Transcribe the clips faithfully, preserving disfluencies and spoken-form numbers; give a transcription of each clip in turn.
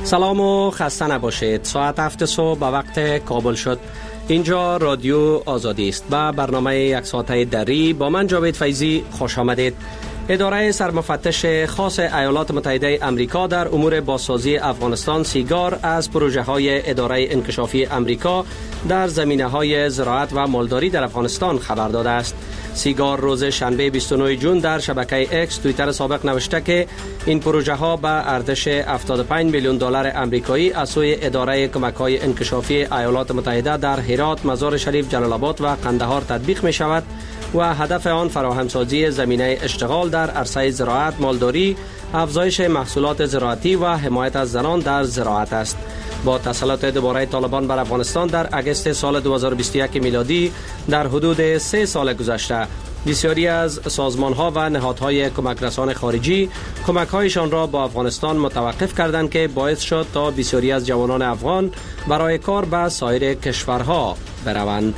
سلام و خسته نباشید. ساعت هفت صبح به وقت کابل شد. اینجا رادیو آزادی است و برنامه یک ساعته دری با من جاوید فیضی خوش آمدید. اداره سرمفتش خاص ایالات متحده آمریکا در امور بازسازی افغانستان سیگار از پروژه های اداره انکشافی آمریکا در زمینه های زراعت و مالداری در افغانستان خبر داده است. سیگار روز شنبه بیست و نه ژوئن در شبکه اکس توییتر سابق نوشته که این پروژه ها به ارزش هفتاد و پنج میلیون دلار آمریکایی از سوی اداره کمک های انکشافی ایالات متحده در هرات، مزار شریف، جلال آباد و قندهار تطبیق می شود و هدف آن فراهمسازی زمینه اشتغال در عرصه زراعت، مالداری، افزایش محصولات زراعتی و حمایت از زنان در زراعت است. با تسلط دوباره طالبان بر افغانستان در اگست سال دو هزار و بیست و یک میلادی در حدود سه سال گذشته، بسیاری از سازمان‌ها و نهادهای کمک رسان خارجی کمک‌هایشان را با افغانستان متوقف کردند که باعث شد تا بسیاری از جوانان افغان برای کار به سایر کشورها بروند.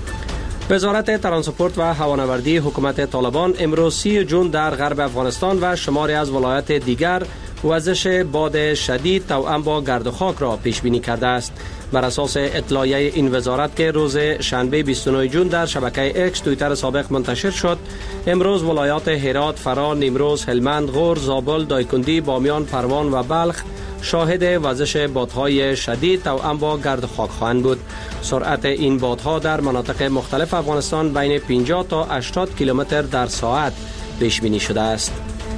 وزارت ترانسپورت و هوانوردی حکومت طالبان امروز سی ژوئن در غرب افغانستان و شماری از ولایات دیگر وزش باد شدید توأم با گرد و خاک را پیش بینی کرده است. بر اساس اطلاعیه این وزارت که روز شنبه بیست و نه ژوئن در شبکه اکس توییتر سابق منتشر شد، امروز ولایات هرات، فرا، نیمروز، هلمند، غور، زابل، دایکندی، بامیان، پروان و بلخ شاهد وزش بادهای شدید توأم با گرد و خاک خواهند بود. سرعت این بادها در مناطق مختلف افغانستان بین پنجاه تا هشتاد کیلومتر در ساعت پیش بینی شده است.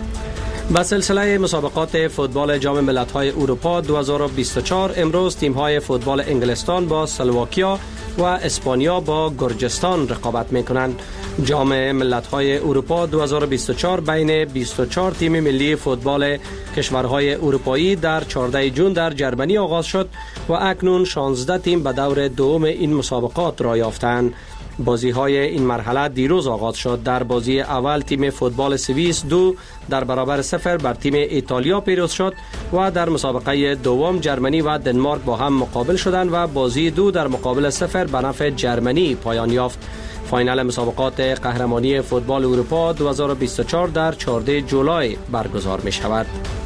با سلسله مسابقات فوتبال جام ملت‌های اروپا دو هزار و بیست و چهار امروز تیم‌های فوتبال انگلستان با اسلواکیا و اسپانیا با گرجستان رقابت می‌کنند. جام ملت‌های اروپا دو هزار و بیست و چهار بین بیست و چهار تیم ملی فوتبال کشورهای اروپایی در چهاردهم ژوئن در جرمنی آغاز شد و اکنون شانزده تیم به دور دوم این مسابقات را یافتند. بازی های این مرحله دیروز آغاز شد. در بازی اول تیم فوتبال سوئیس دو در برابر صفر بر تیم ایتالیا پیروز شد و در مسابقه دوم جرمنی و دنمارک با هم مقابل شدند و بازی دو در مقابل صفر به نفع جرمنی پایان یافت. فاینال مسابقات قهرمانی فوتبال اروپا دو هزار و بیست و چهار در چهاردهم جولای برگزار می شود.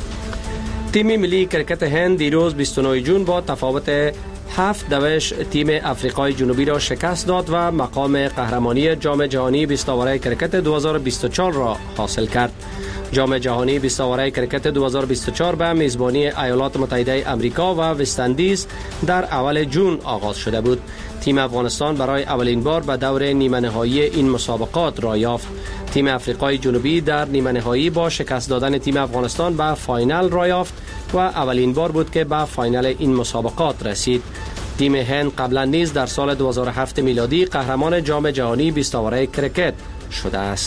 تیم ملی کرکت هند دیروز بیست و نه ژوئن با تفاوت هفت دوش تیم افریقای جنوبی را شکست داد و مقام قهرمانی جام جهانی بیست آوره کرکت دو هزار و بیست و چهار را حاصل کرد. جام جهانی بیست آوره کرکت دو هزار و بیست و چهار به میزبانی ایالات متحده آمریکا و وست اندیز در اول ژوئن آغاز شده بود. تیم افغانستان برای اولین بار به دور نیمه نهایی این مسابقات را یافت. تیم افریقای جنوبی در نیمه نهایی با شکست دادن تیم افغانستان به فاینال را یافت و اولین بار بود که به فاینال این مسابقات رسید. تیم هند قبلا نیز در سال دو هزار و هفت میلادی قهرمان جام جهانی بیست آوره کرکت شده است.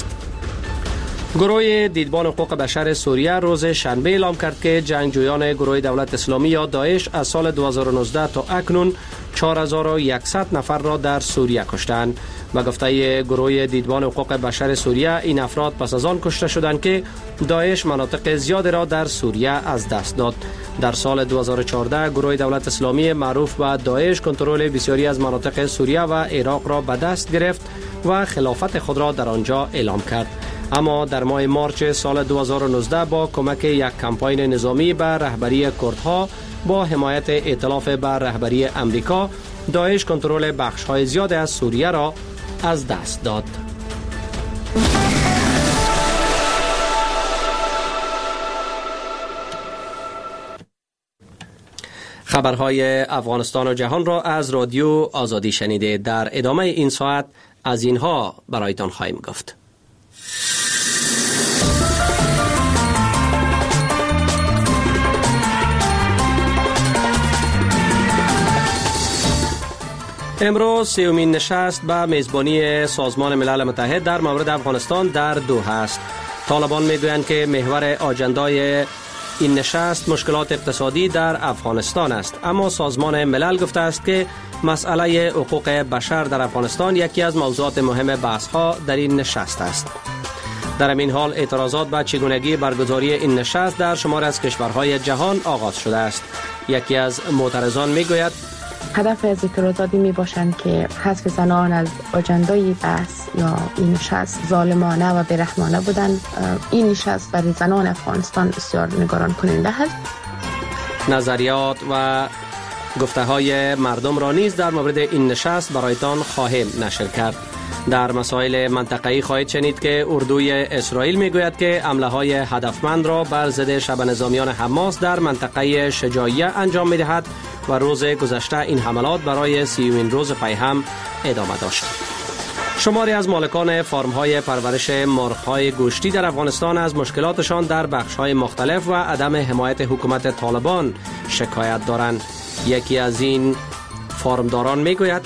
گروه دیدبان حقوق بشر سوریه روز شنبه اعلام کرد که جنگجویان گروه دولت اسلامی یا داعش از سال دو هزار و نوزده تا اکنون چهار هزار و صد نفر را در سوریه کشتند. و گفته گروه دیدبان حقوق بشر سوریه این افراد پس از آن کشته شدند که داعش مناطق زیادی را در سوریه از دست داد. در سال دو هزار و چهارده گروه دولت اسلامی معروف به داعش کنترل بسیاری از مناطق سوریه و عراق را به دست گرفت و خلافت خود را در آنجا اعلام کرد. اما در ماه مارچ سال دو هزار و نوزده با کمک یک کمپاین نظامی به رهبری کردها با حمایت ائتلاف به رهبری امریکا، داعش کنترل بخش‌های زیاد از سوریه را از دست داد. خبرهای افغانستان و جهان را از رادیو آزادی شنیده. در ادامه این ساعت از اینها برایتان خواهیم گفت. امروز سیومین نشست به میزبانی سازمان ملل متحد در مورد افغانستان در دوحه است. طالبان میگویند که محور آجندای این نشست مشکلات اقتصادی در افغانستان است، اما سازمان ملل گفته است که مسئله حقوق بشر در افغانستان یکی از موضوعات مهم بحث‌ها در این نشست است. در همین حال اعتراضات به چگونگی برگزاری این نشست در شمار از کشورهای جهان آغاز شده است. یکی از معترضان میگوید هدف از اعتراضاتی می باشند که حذف زنان از آجندای بحث یا این نشست ظالمانه و بی‌رحمانه بودند. این نشست برای زنان افغانستان بسیار نگران کننده است. نظریات و گفته های مردم را نیز در مورد این نشست برایتان خواهیم نشر کرد. در مسائل منطقه‌ای خواهید شنید که اردوی اسرائیل میگوید که حمله های هدفمند را بر ضد شبه نظامیان حماس در منطقه شجاعیه انجام میدهد و روز گذشته این حملات برای سیومین روز پی هم ادامه داشت. شماری از مالکان فارم‌های پرورش مرغ‌های گوشتی در افغانستان از مشکلاتشان در بخش‌های مختلف و عدم حمایت حکومت طالبان شکایت دارند. یکی از این فارمداران میگوید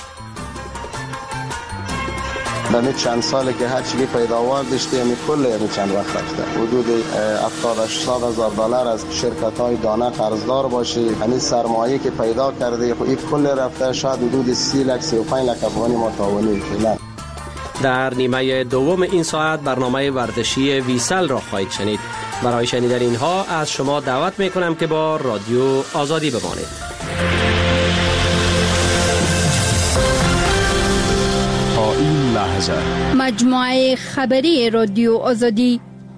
در چند ساله که هر چیزی پیداوار داشته یعنی کل یعنی چند وقت رفته حدود هفتاد تا هشتاد هزار دلار از شرکت‌های دانه قرضدار باشه. همین سرمایه که پیدا کرده خب این کل رفته شاید حدود سی لک سی و پنج لک افغانی متعاونی فعلا. در نیمه دوم این ساعت برنامه ورزشی ویسل را خواهید شنید. برای شنیدن اینها از شما دعوت میکنم که با رادیو آزادی بمانید. تا این لحظه مجموعه خبری رادیو آزادی.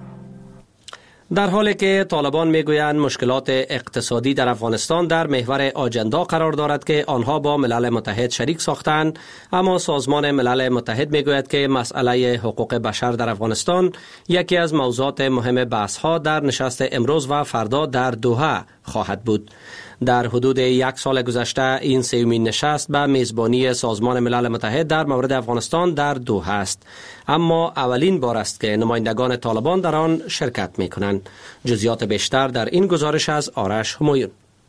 در حالی که طالبان میگویند مشکلات اقتصادی در افغانستان در محور آجندا قرار دارد که آنها با ملل متحد شریک ساختند، اما سازمان ملل متحد میگوید که مسئله حقوق بشر در افغانستان یکی از موضوعات مهم بحث‌ها در نشست امروز و فردا در دوحه خواهد بود. در حدود یک سال گذشته این سومین نشست به میزبانی سازمان ملل متحد در مورد افغانستان در دوحه است، اما اولین بار است که نمایندگان طالبان در آن شرکت می کنند. جزئیات بیشتر در این گزارش از آرش همایون.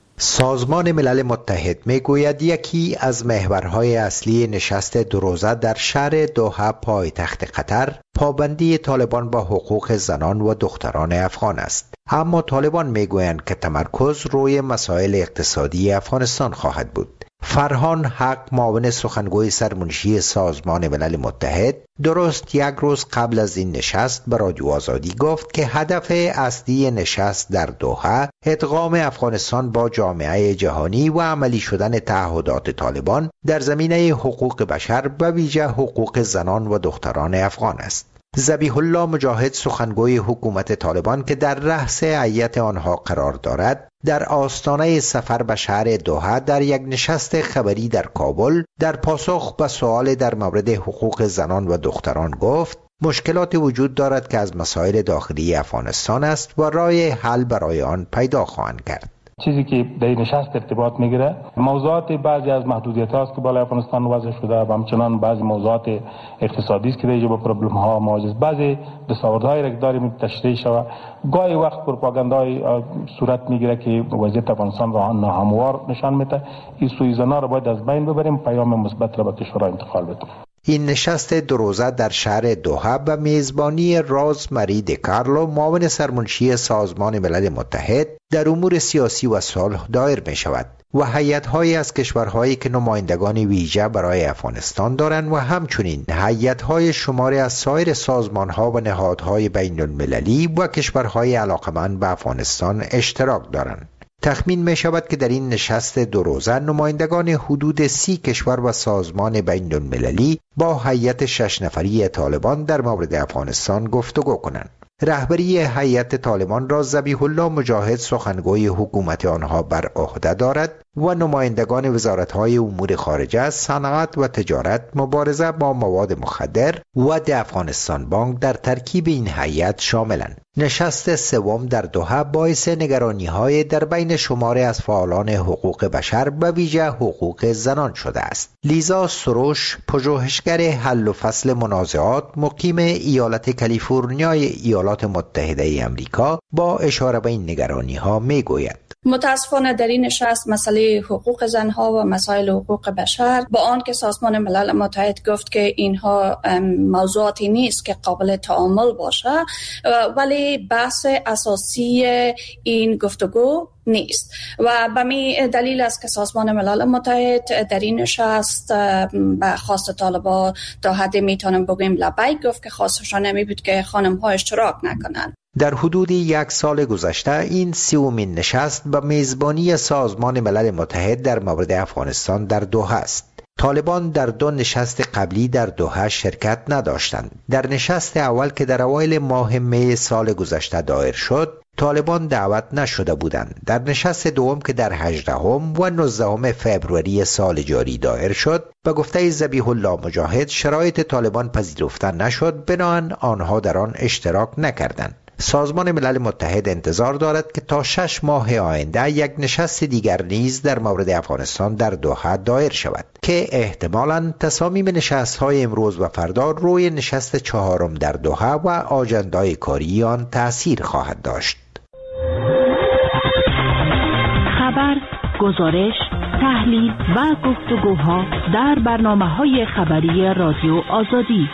سازمان ملل متحد میگوید یکی از محورهای اصلی نشست دو روزه در شهر دوحه پایتخت قطر پابندی طالبان با حقوق زنان و دختران افغان است. اما طالبان میگویند که تمرکز روی مسائل اقتصادی افغانستان خواهد بود. فرهان حق، معاون سخنگوی سرمنشی سازمان ملل متحد، درست یک روز قبل از این نشست به رادیو آزادی گفت که هدف اصلی نشست در دوحه ادغام افغانستان با جامعه جهانی و عملی شدن تعهدات طالبان در زمینه حقوق بشر و ویژه حقوق زنان و دختران افغان است. ذبیح الله مجاهد، سخنگوی حکومت طالبان که در رأس هیئت آنها قرار دارد، در آستانه سفر به شهر دوحه در یک نشست خبری در کابل در پاسخ به سوال در مورد حقوق زنان و دختران گفت مشکلات وجود دارد که از مسائل داخلی افغانستان است و راه حل برای آن پیدا خواهند کرد. چیزی که در این نشست ارتباط میگیره موضوعات بعضی از محدودیت هاست که بالای افغانستان وضع شده و همچنان بعضی موضوعات اقتصادی است که در با پرابلم ها مواجه است. بعضی دستاوردهای را که داریم تشریح شود. گاهی وقت پروپاگاندای صورت میگیره که وضعیت افغانستان را ناهموار نشان میده. این سوءظنا را باید از بین ببریم، پیام مثبت را به کشورها انتقال بدیم. این نشست دو روزه در شهر دوحه به میزبانی راز مری دکارلو، معاون سرمنشی سازمان ملل متحد در امور سیاسی و صلح دایر می شود و هیئت‌هایی از کشورهایی که نمایندگان ویژه برای افغانستان دارند و همچنین هیئت‌های شماری از سایر سازمان‌ها و نهادهای بین‌المللی و کشورهای علاقمند به افغانستان اشتراک دارند. تخمین می شود که در این نشست دو روزه نمایندگان حدود سی کشور و سازمان بین المللی با هیئت شش نفری طالبان در مورد افغانستان گفتگو کنند. رهبری هیئت طالبان را ذبیح الله مجاهد، سخنگوی حکومت آنها، بر عهده دارد و نمایندگان وزارت‌های امور خارجه، صنعت و تجارت، مبارزه با مواد مخدر و د افغانستان بانک در ترکیب این هیئت شاملند. نشست سوم در دوحه باعث نگرانی‌های در بین شماری از فعالان حقوق بشر و ویژه حقوق زنان شده است. لیزا سروش، پژوهشگر حل و فصل منازعات، مقیم ایالت کالیفرنیای ایالات متحده آمریکا، با اشاره به این نگرانی‌ها میگوید: متاسفانه در این نشست مسئله حقوق زنها و مسائل حقوق بشر، با آن که سازمان ملل متحد گفت که اینها موضوعاتی نیست که قابل تعامل باشه، ولی بحث اساسی این گفتگو نیست و به می دلیل است که سازمان ملل متحد در این نشست به خواست طالبان تا حدی میتونم بگیم لبیک گفت که خواستشان نمی بود که خانم ها اشتراک نکنند. در حدود یک سال گذشته این سومین نشست به میزبانی سازمان ملل متحد در مورد افغانستان در دوحه است. طالبان در دو نشست قبلی در دوحه شرکت نداشتند. در نشست اول که در اوایل ماه می سال گذشته دایر شد، طالبان دعوت نشده بودند. در نشست دوم که در هجدهم و نوزدهم فوریه سال جاری دایر شد، به گفته ذبیح الله مجاهد شرایط طالبان پذیرفته نشد، بنابراین آنها در آن اشتراک نکردند. سازمان ملل متحد انتظار دارد که تا شش ماه آینده یک نشست دیگر نیز در مورد افغانستان در دوحه دایر شود که احتمالاً تصامیم نشست‌های امروز و فردا روی نشست چهارم در دوحه و آجندای کاری آن تأثیر خواهد داشت. خبر، گزارش، تحلیل و گفتگوها در برنامه‌های خبری رادیو آزادی.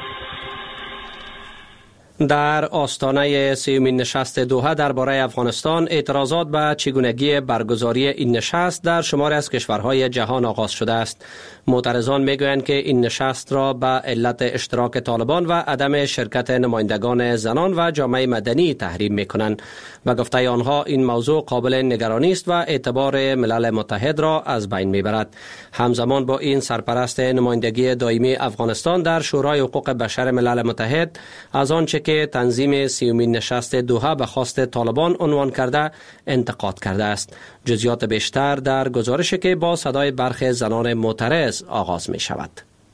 در آستانه سیومین نشست دوحه درباره افغانستان، اعتراضات به چگونگی برگزاری این نشست در شمار از کشورهای جهان آغاز شده است. معترضان میگویند که این نشست را به علت اشتراک طالبان و عدم شرکت نمایندگان زنان و جامعه مدنی تحریم میکنند و گفته آنها این موضوع قابل نگرانی است و اعتبار ملل متحد را از بین میبرد. همزمان با این، سرپرست نمایندگی دائمی افغانستان در شورای حقوق بشر ملل متحد از آنچه که تنظیم سیومین نشست دوحه به خواست طالبان عنوان کرده انتقاد کرده است. جزئیات بیشتر در گزارشی که با صدای برخی زنان معترض آغاز می شود.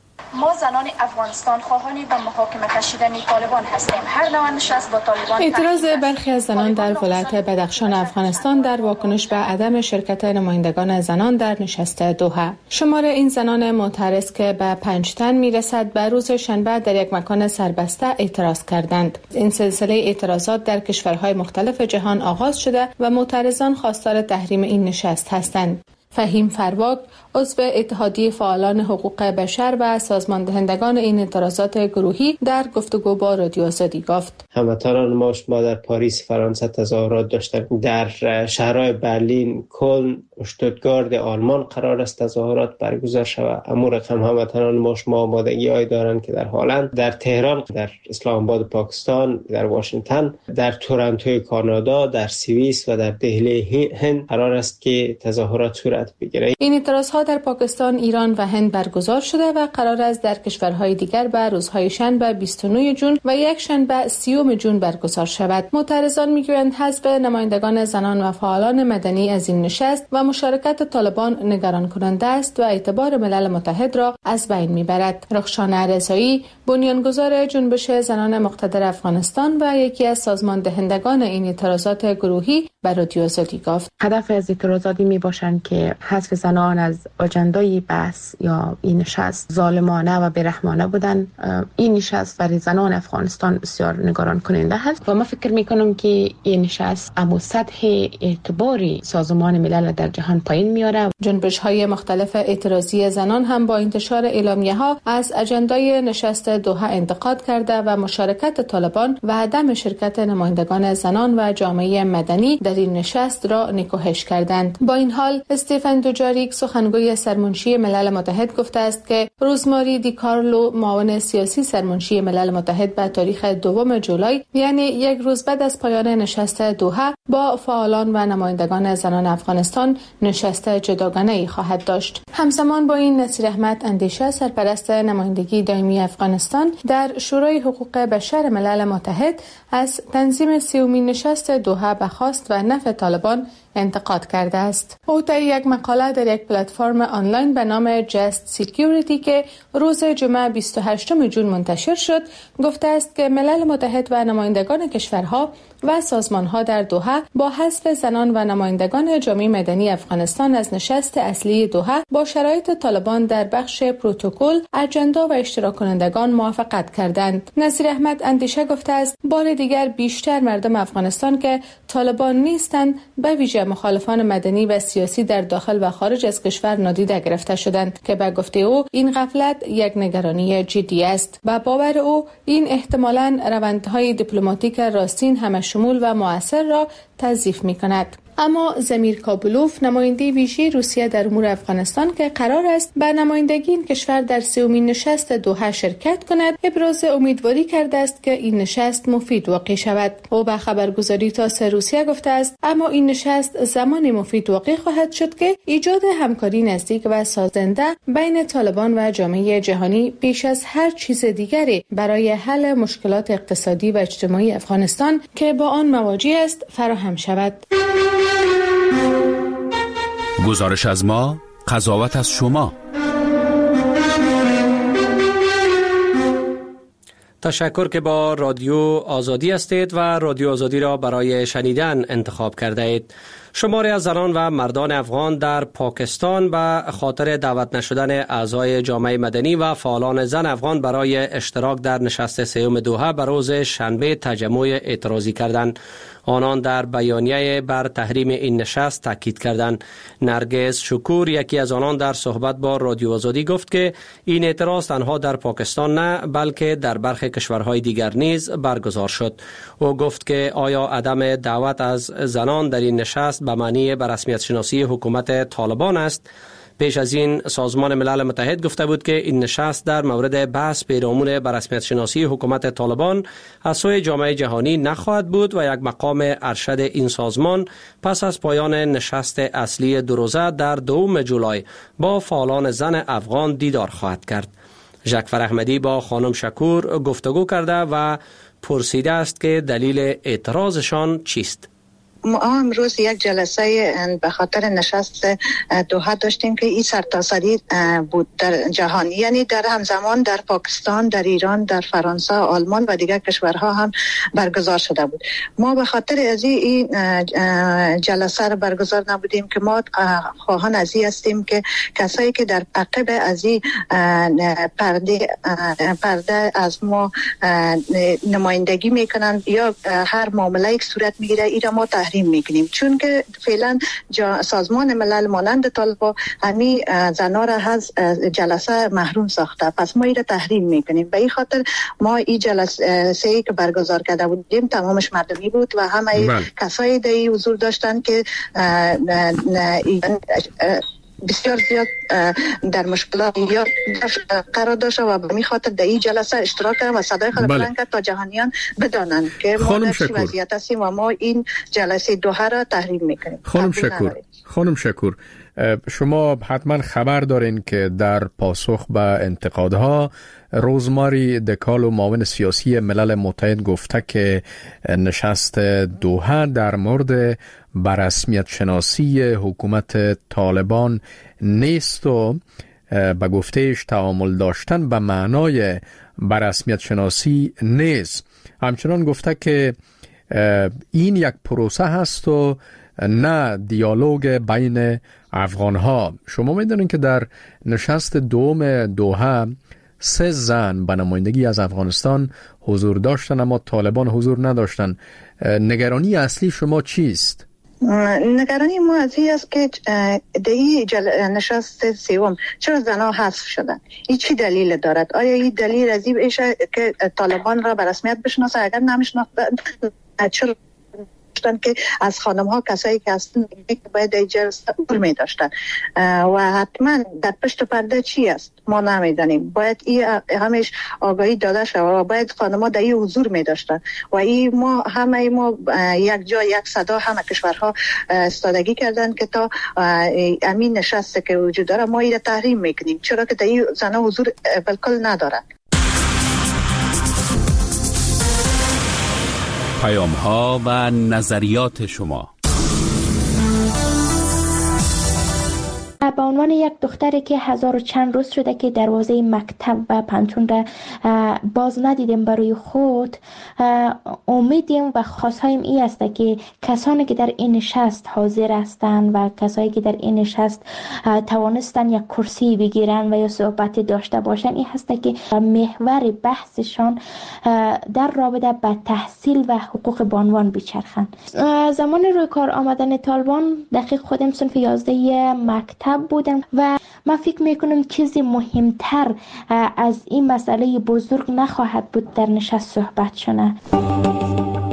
ما زنان افغانستان خواهانی به محاکمه کشیدن طالبان هستیم. هر نوع نشست با طالبان. اعتراض برخی از زنان در ولایت بدخشان افغانستان در واکنش به عدم شرکت نمایندگان زنان در نشست دوحه. شمار این زنان معترض که به پنج تن میرسد، به روز شنبه در یک مکان سربسته اعتراض کردند. این سلسله اعتراضات در کشورهای مختلف جهان آغاز شده و معترضان خواستار تحریم این نشست هستند. فهیم فرواک، عضو اتحادیه فعالان حقوق بشر و سازمان دهندگان این اعتراضات گروهی، در گفتگو با رادیو آزادی گفت: هموطنان ما شما در پاریس فرانسه تظاهرات داشتند، در شهرهای برلین، کلن، اشتوتگارت آلمان قرار است تظاهرات برگزار شود. اما رقم هموطنان ما شما آمادگی های دارند که در هلند، در تهران، در اسلام آباد پاکستان، در واشنگتن، در تورنتو کانادا، در سوئیس و در دهلی هند قرار است که تظاهرات صورت بگیرد. این اعتراضات در پاکستان، ایران و هند برگزار شده و قرار است در کشورهای دیگر به روزهای شنبه بیست و نه جون و یک شنبه سیوم جون برگزار شود. معترضان میگویند حذف نمایندگان زنان و فعالان مدنی از این نشست و مشارکت طالبان نگران کننده است و اعتبار ملل متحد را از بین میبرد. رخشانه رضایی، بنیانگذار جنبش زنان مقتدر افغانستان و یکی از سازمان دهندگان این اعتراضات گروهی، به رادیو آزادی گفت: هدف از اعتراضات می باشند که حذف زنان از آجندای بحث یا این نشست ظالمانه و بیرحمانه بودن. این نشست برای زنان افغانستان بسیار نگران کننده است و من فکر می کنم که این نشست امو سطح اعتباری سازمان ملل در جهان پایین میاره. جنبش های مختلف اعتراضی زنان هم با انتشار اعلامیه ها از اجندای نشست دوحه انتقاد کرده و مشارکت طالبان و عدم شرکت نمایندگان زنان و جامعه مدنی در این نشست را نکوهش کردند. با این حال، استیفن دوجاریک، سخنگوی سرمنشی ملل متحد، گفته است که روزماری دی کارلو، معاون سیاسی سرمنشی ملل متحد، به تاریخ دوم جولای، یعنی یک روز بعد از پایان نشست دوحه، با فعالان و نمایندگان زنان افغانستان نشست جداگانه‌ای خواهد داشت. همزمان با این، نصیر احمد اندیشه، سرپرست نمایندگی دائمی افغانستان در شورای حقوق بشر ملل متحد، از تنظیم سیومین نشست دوحه به خواست و نفع طالبان انتقاد کرده است. او در یک مقاله در یک پلتفرم آنلاین به نام جست سکیوریتی که روز جمعه بیست و هشتم جون منتشر شد، گفته است که ملل متحد و نمایندگان کشورها و سازمانها در دوحه با حذف زنان و نمایندگان جامعه مدنی افغانستان از نشست اصلی دوحه با شرایط طالبان در بخش پروتکل، اجندا و اشتراک کنندگان موافقت کردند. نصیر احمد اندیشه گفته است بار دیگر بیشتر مردم افغانستان که طالبان نیستند، به ویژه مخالفان مدنی و سیاسی در داخل و خارج از کشور نادیده گرفته شدند که به گفته او این غفلت یک نگرانی جدی است. با باور او این احتمالاً روندهای دیپلماتیک راستین همه شمول و مؤثر را تضعیف می‌کند. اما زمیر کابلوف نماینده ویژه روسیه در امور افغانستان که قرار است به نمایندگی این کشور در سومین نشست دوحه شرکت کند ابراز امیدواری کرده است که این نشست مفید واقع شود. او به خبرگزاری تاس روسیه گفته است اما این نشست زمان مفید واقع خواهد شد که ایجاد همکاری نزدیک و سازنده بین طالبان و جامعه جهانی بیش از هر چیز دیگری برای حل مشکلات اقتصادی و اجتماعی افغانستان که با آن مواجه است فراهم شود. گزارش از ما، قضاوت از شما. تشکر که با رادیو آزادی هستید و رادیو آزادی را برای شنیدن انتخاب کرده اید. شماری از زنان و مردان افغان در پاکستان به خاطر دعوت نشدن اعضای جامعه مدنی و فعالان زن افغان برای اشتراک در نشست سیوم دوحه به روز شنبه تجمع اعتراضی کردند. آنان در بیانیه بر تحریم این نشست تاکید کردند. نرگس شکور یکی از آنان در صحبت با رادیو آزادی گفت که این اعتراض تنها در پاکستان نه بلکه در برخی کشورهای دیگر نیز برگزار شد. او گفت که آیا عدم دعوت از زنان در این نشست به معنی به رسمیت شناسی حکومت طالبان است؟ پیش از این سازمان ملل متحد گفته بود که این نشست در مورد بحث پیرامون به رسمیت شناسی حکومت طالبان از سوی جامعه جهانی نخواهد بود و یک مقام ارشد این سازمان پس از پایان نشست اصلی دو روزه در دوم جولای با فعالان زن افغان دیدار خواهد کرد. ژکفر احمدی با خانم شکور گفتگو کرده و پرسیده است که دلیل اعتراضشان چیست؟ ما امروز یک جلسه به خاطر نشست دوحه داشتیم که این سرتاسری بود در جهان، یعنی در همزمان در پاکستان، در ایران، در فرانسه، آلمان و دیگر کشورها هم برگزار شده بود. ما به خاطر از این جلسه را برگزار نبودیم که ما خواهان از این هستیم که کسایی که در عقب از این پرده پرده از ما نمایندگی میکنن یا هر معامله یک صورت میگیره ایرا ما تحریم میکنیم، چون که فعلا سازمان ملل مانند طالبان همین زنا را از جلسه محروم ساخته، پس ما این را تحریم میکنیم. به این خاطر ما این جلسه که برگزار کرده بودیم تمامش مردمی بود و همه بله. کسایی در حضور داشتن که بسیار زیاد در مشکلات یا قرار داشته و به این خاطر در این جلسه اشتراک کردن و صدای خود بلند کرد تا جهانیان بدانند که ما در چی وضعیت هستیم و ما این جلسه دوحه را تحریم میکنیم. خانم شکور خانم شکور شما حتما خبر دارین که در پاسخ به انتقادها روزماری دکالو معاون سیاسی ملل متحد گفته که نشست دوحه در مورد بررسمیت شناسی حکومت طالبان نیست و به گفتهش تعامل داشتن به معنای بررسمیت شناسی نیست. همچنان گفته که این یک پروسه هست و نه دیالوگ بین افغانها. شما میدونین که در نشست دوم دوحه سه زن به نمایندگی از افغانستان حضور داشتن اما طالبان حضور نداشتن. نگرانی اصلی شما چیست؟ نگرانی ما از این است که در این نشست سوم چرا زنها حذف شدن؟ این چی دلیل دارد؟ آیا این دلیل از این ایشه که طالبان را به رسمیت بشناسه؟ اگر نمیشناختن چرا که از خانم ها کسایی که هستن باید در جلسه حضور می داشتن و حتما در پشت پرده چی است ما نمیدانیم. باید این همیش آگاهی داده شد و باید خانم ها در این حضور می داشتن و این ما همه ما یک جا یک صدا همه کشورها استادگی کردن که تا امین نشسته که وجود داره ما این تحریم میکنیم، چرا که در این زنها حضور بالکل ندارن. پیام ها و نظریات شما. به عنوان یک دختری که هزار و چند روز شده که دروازه مکتب و پانتون را باز ندیدیم برای خود، امیدیم و خواستهایم این است که کسانی که در این نشست حاضر هستند و کسانی که در این نشست توانستن یک کرسی بگیرن و یا صحبت داشته باشن این هست که محور بحثشان در رابطه با تحصیل و حقوق بانوان بچرخند. زمان روی کار آمدن طالبان دقیق خودم صنف یازده مکتب بودم و من فکر میکنم چیزی مهمتر از این مسئله بزرگ نخواهد بود در نشست صحبت شونه.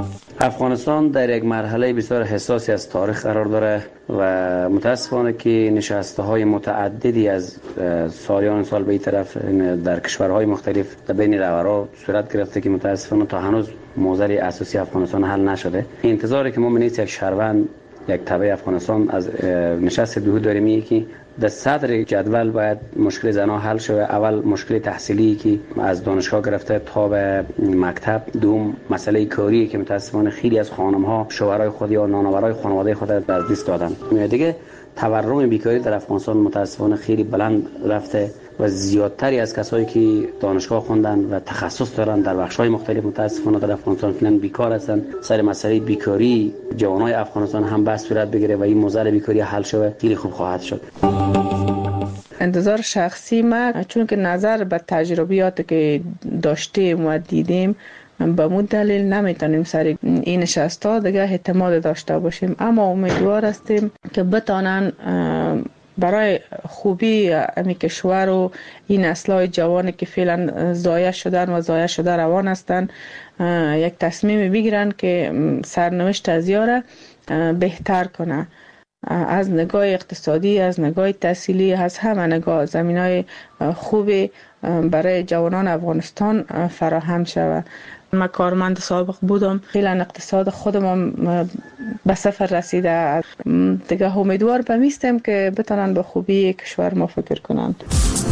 افغانستان در یک مرحله بسیار حساسی از تاریخ قرار داره و متاسفانه که نشسته های متعددی از سالیان سال به این طرف در کشورهای مختلف در بین رهبران صورت گرفته که متاسفانه تا هنوز موضوع اساسی افغانستان حل نشده. انتظاری که ما منیست یک شهروند یک تبع افغانستان از نشست دوحه داریم که در صدر جدول باید مشکل زنها حل شود. اول مشکل تحصیلی که از دانشگاه گرفته تا به مکتب، دوم مسئله کاری که متاسفانه خیلی از خانم‌ها شوهرای خود یا نانآورای خانواده خود از دست دادن. دیگه تورم بیکاری در افغانستان متاسفانه خیلی بلند رفته و زیادتری از کسایی که دانشگاه خوندن و تخصص دارن در بخش‌های مختلف متاسفانه در افغانستان فعلا بیکار هستن. سر مسئله بیکاری جوانای افغانستان هم بس صورت بگیره و این موضوع بیکاری حل شه خیلی خوب خواهد شد. انتظار شخصی ما چون که نظر به تجربیات که داشتیم و دیدیم به مود دلیل نمیتونیم سر این نشستا دیگه اعتماد داشته باشیم، اما امیدوار هستیم که بتانن برای خوبی امی کشور و این نسل‌های جوانی که فعلا ضایع شدن و ضایع شده روان هستند یک تصمیم بگیرن که سرنوشت از یاره بهتر کنه، از نگاه اقتصادی، از نگاه تحصیلی، از همه نگاه زمینای خوبی برای جوانان افغانستان فراهم شود. من کارمند سابق بودم، فعلا اقتصاد خودم به صفر رسیده، دیگه امیدوار به میستم که بتونن به خوبی کشور ما فکر کنند.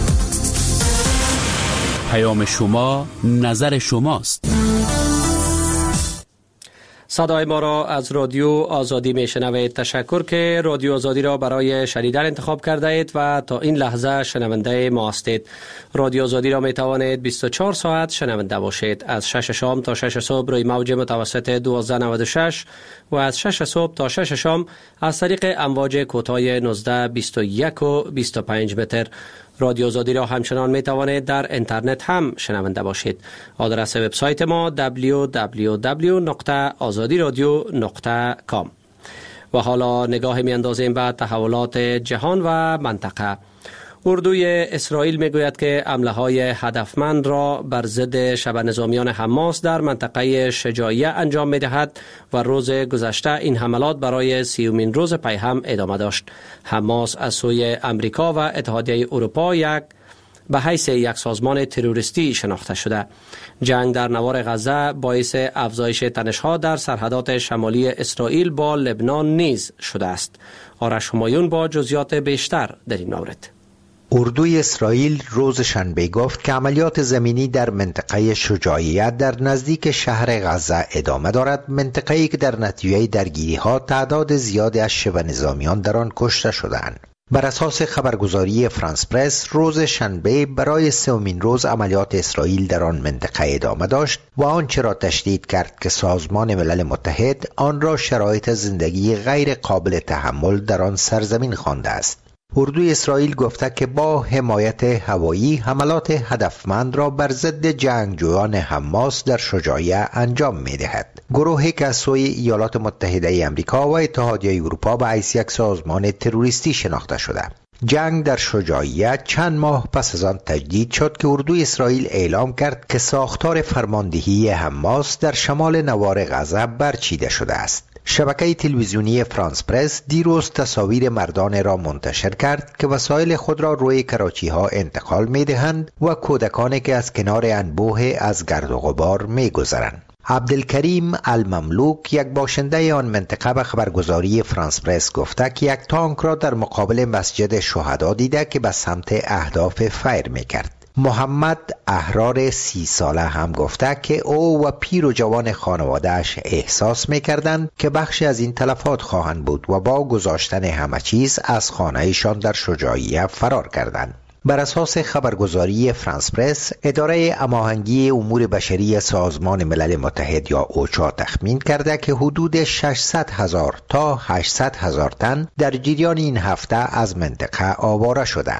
پیام شما نظر شماست. صدای ما را از رادیو آزادی میشنوید. تشکر که رادیو آزادی را برای شنیدن انتخاب کرده اید و تا این لحظه شنونده ما هستید. رادیو آزادی را می توانید بیست و چهار ساعت شنونده باشید. از شش شام تا شش صبح روی موج متوسط دوازده نود و شش و از شش صبح تا شش شام از طریق امواج کوتاه نوزده بیست و یک و بیست و پنج متر. رادیو آزادی را همچنان می توانید در اینترنت هم شنونده باشید. آدرس وبسایت ما دبلیو دبلیو دبلیو نقطه آزادی رادیو نقطه کام. و حالا نگاه می اندازیم به تحولات جهان و منطقه. اردوی اسرائیل می گوید که حمله های هدفمند را بر ضد شبه نظامیان حماس در منطقه شجاعیه انجام می دهد و روز گذشته این حملات برای سیومین روز پی هم ادامه داشت. حماس از سوی امریکا و اتحادیه اروپا یک به حیث یک سازمان تروریستی شناخته شده. جنگ در نوار غزه باعث افزایش تنش‌ها در سرحدات شمالی اسرائیل با لبنان نیز شده است. آرش همایون با جزئیات بیشتر در این مورد. اردوی اسرائیل روز شنبه گفت که عملیات زمینی در منطقه شجاعیه در نزدیک شهر غزه ادامه دارد، منطقه‌ای که در نتیجه درگیری‌ها تعداد زیادی از شبه نظامیان در آن کشته شدند. بر اساس خبرگزاری فرانس پرس روز شنبه برای سومین روز عملیات اسرائیل در آن منطقه ادامه داشت و آنچه را تشدید کرد که سازمان ملل متحد آن را شرایط زندگی غیر قابل تحمل در آن سرزمین خوانده است. اردوی اسرائیل گفته که با حمایت هوایی حملات هدفمند را بر ضد جنگجویان حماس در شجاعیه انجام می دهد. گروهی که از سوی ایالات متحده آمریکا و اتحادیه اروپا به حیث یک سازمان تروریستی شناخته شده. جنگ در شجاعیه چند ماه پس از آن تجدید شد که اردوی اسرائیل اعلام کرد که ساختار فرماندهی حماس در شمال نوار غزه برچیده شده است. شبکه تلویزیونی فرانس پرس دیروز تصاویر مردان را منتشر کرد که وسایل خود را روی کراچی ها انتقال می دهند و کودکانی که از کنار انبوه از گرد و غبار می گذرند. عبدالکریم المملوک یک باشنده آن منطقه به خبرگزاری فرانس پرس گفته که یک تانک را در مقابل مسجد شهدا دیده که به سمت اهداف فیر می کرد. محمد احرار سی ساله هم گفته که او و پیر و جوان خانوادهش احساس می‌کردند که بخشی از این تلفات خواهند بود و با گذاشتن همه چیز از خانه‌شان در شجاعیه فرار کردند. بر اساس خبرگزاری فرانس پرس، اداره هماهنگی امور بشری سازمان ملل متحد یا اوچا تخمین کرده که حدود ششصد هزار تا هشتصد هزار تن در جریان این هفته از منطقه آواره شدند.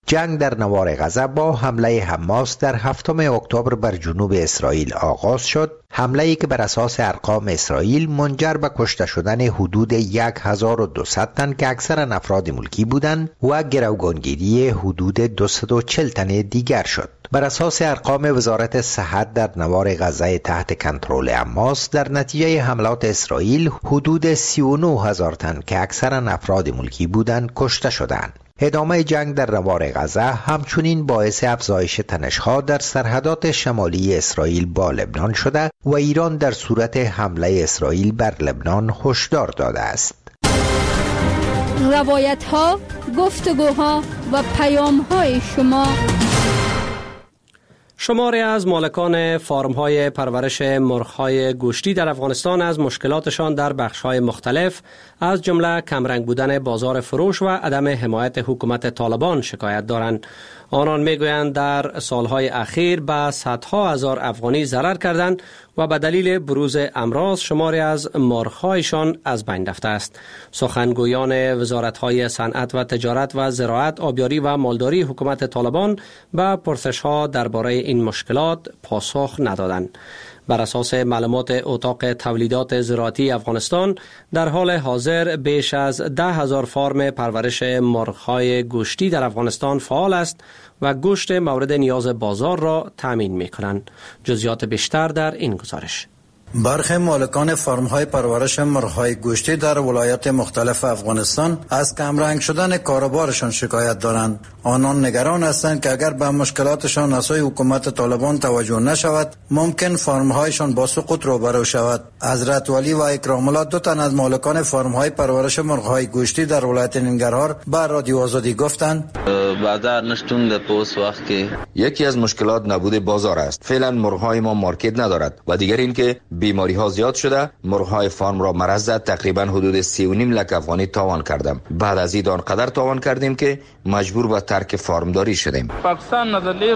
جنگ در نوار غزه با حمله حماس در هفتم اکتبر بر جنوب اسرائیل آغاز شد، حمله‌ای که بر اساس ارقام اسرائیل منجر به کشته شدن حدود هزار و دویست تن که اکثرا افراد ملکی بودند و گروگانگیری حدود دویست و چهل تن دیگر شد. بر اساس ارقام وزارت صحت در نوار غزه تحت کنترل حماس در نتیجه حملات اسرائیل حدود سی و نه هزار تن که اکثرا افراد ملکی بودند کشته شدند. ادامه جنگ در نوار غزه همچنین باعث افزایش تنش‌ها در سرحدات شمالی اسرائیل با لبنان شده و ایران در صورت حمله اسرائیل بر لبنان هشدار داده است. روایت‌ها، گفتگوها و پیام‌های شما. شماری از مالکان فارم‌های پرورش مرغ‌های گوشتی در افغانستان از مشکلاتشان در بخش‌های مختلف از جمله کمرنگ بودن بازار فروش و عدم حمایت حکومت طالبان شکایت دارند. آنان میگویند در سالهای اخیر به صدها هزار افغانی ضرر کردند و به دلیل بروز امراض شماری از مرغ‌هایشان از بین رفته است. سخنگویان وزارت‌های صنعت و تجارت و زراعت، آبیاری و مالداری حکومت طالبان به پرسش‌ها درباره این مشکلات پاسخ ندادند. بر اساس معلومات اتاق تولیدات زراعتی افغانستان در حال حاضر بیش از ده هزار فارم پرورش مرغ‌های گوشتی در افغانستان فعال است و گوشت مورد نیاز بازار را تامین می‌کنند. جزئیات بیشتر در این گزارش. برخی مالکان فارم‌های پرورش مرغ‌های گوشتی در ولایات مختلف افغانستان از کمرنگ شدن کاروبارشان شکایت دارند. آنان نگران هستند که اگر به مشکلاتشان از سوی حکومت طالبان توجه نشود، ممکن فارم‌هایشان با سقوط روبرو شود. حضرت ولی و اکرام الله، دو تن از مالکان فارم‌های پرورش مرغ‌های گوشتی در ولایت ننگرهار به رادیو آزادی گفتند: بازار نشتون در پوس وقت که یکی از مشکلات نبود بازار است. فعلا مرغ‌های ما مارکت ندارد و دیگر اینکه بیماری ها زیاد شده. مرغ‌های فارم را مرض زد. تقریبا حدود سی و نیم لک افغانی تاوان کردم. بعد از این قدر تاوان کردیم که مجبور به ترک فارمداری شدیم. پاکستان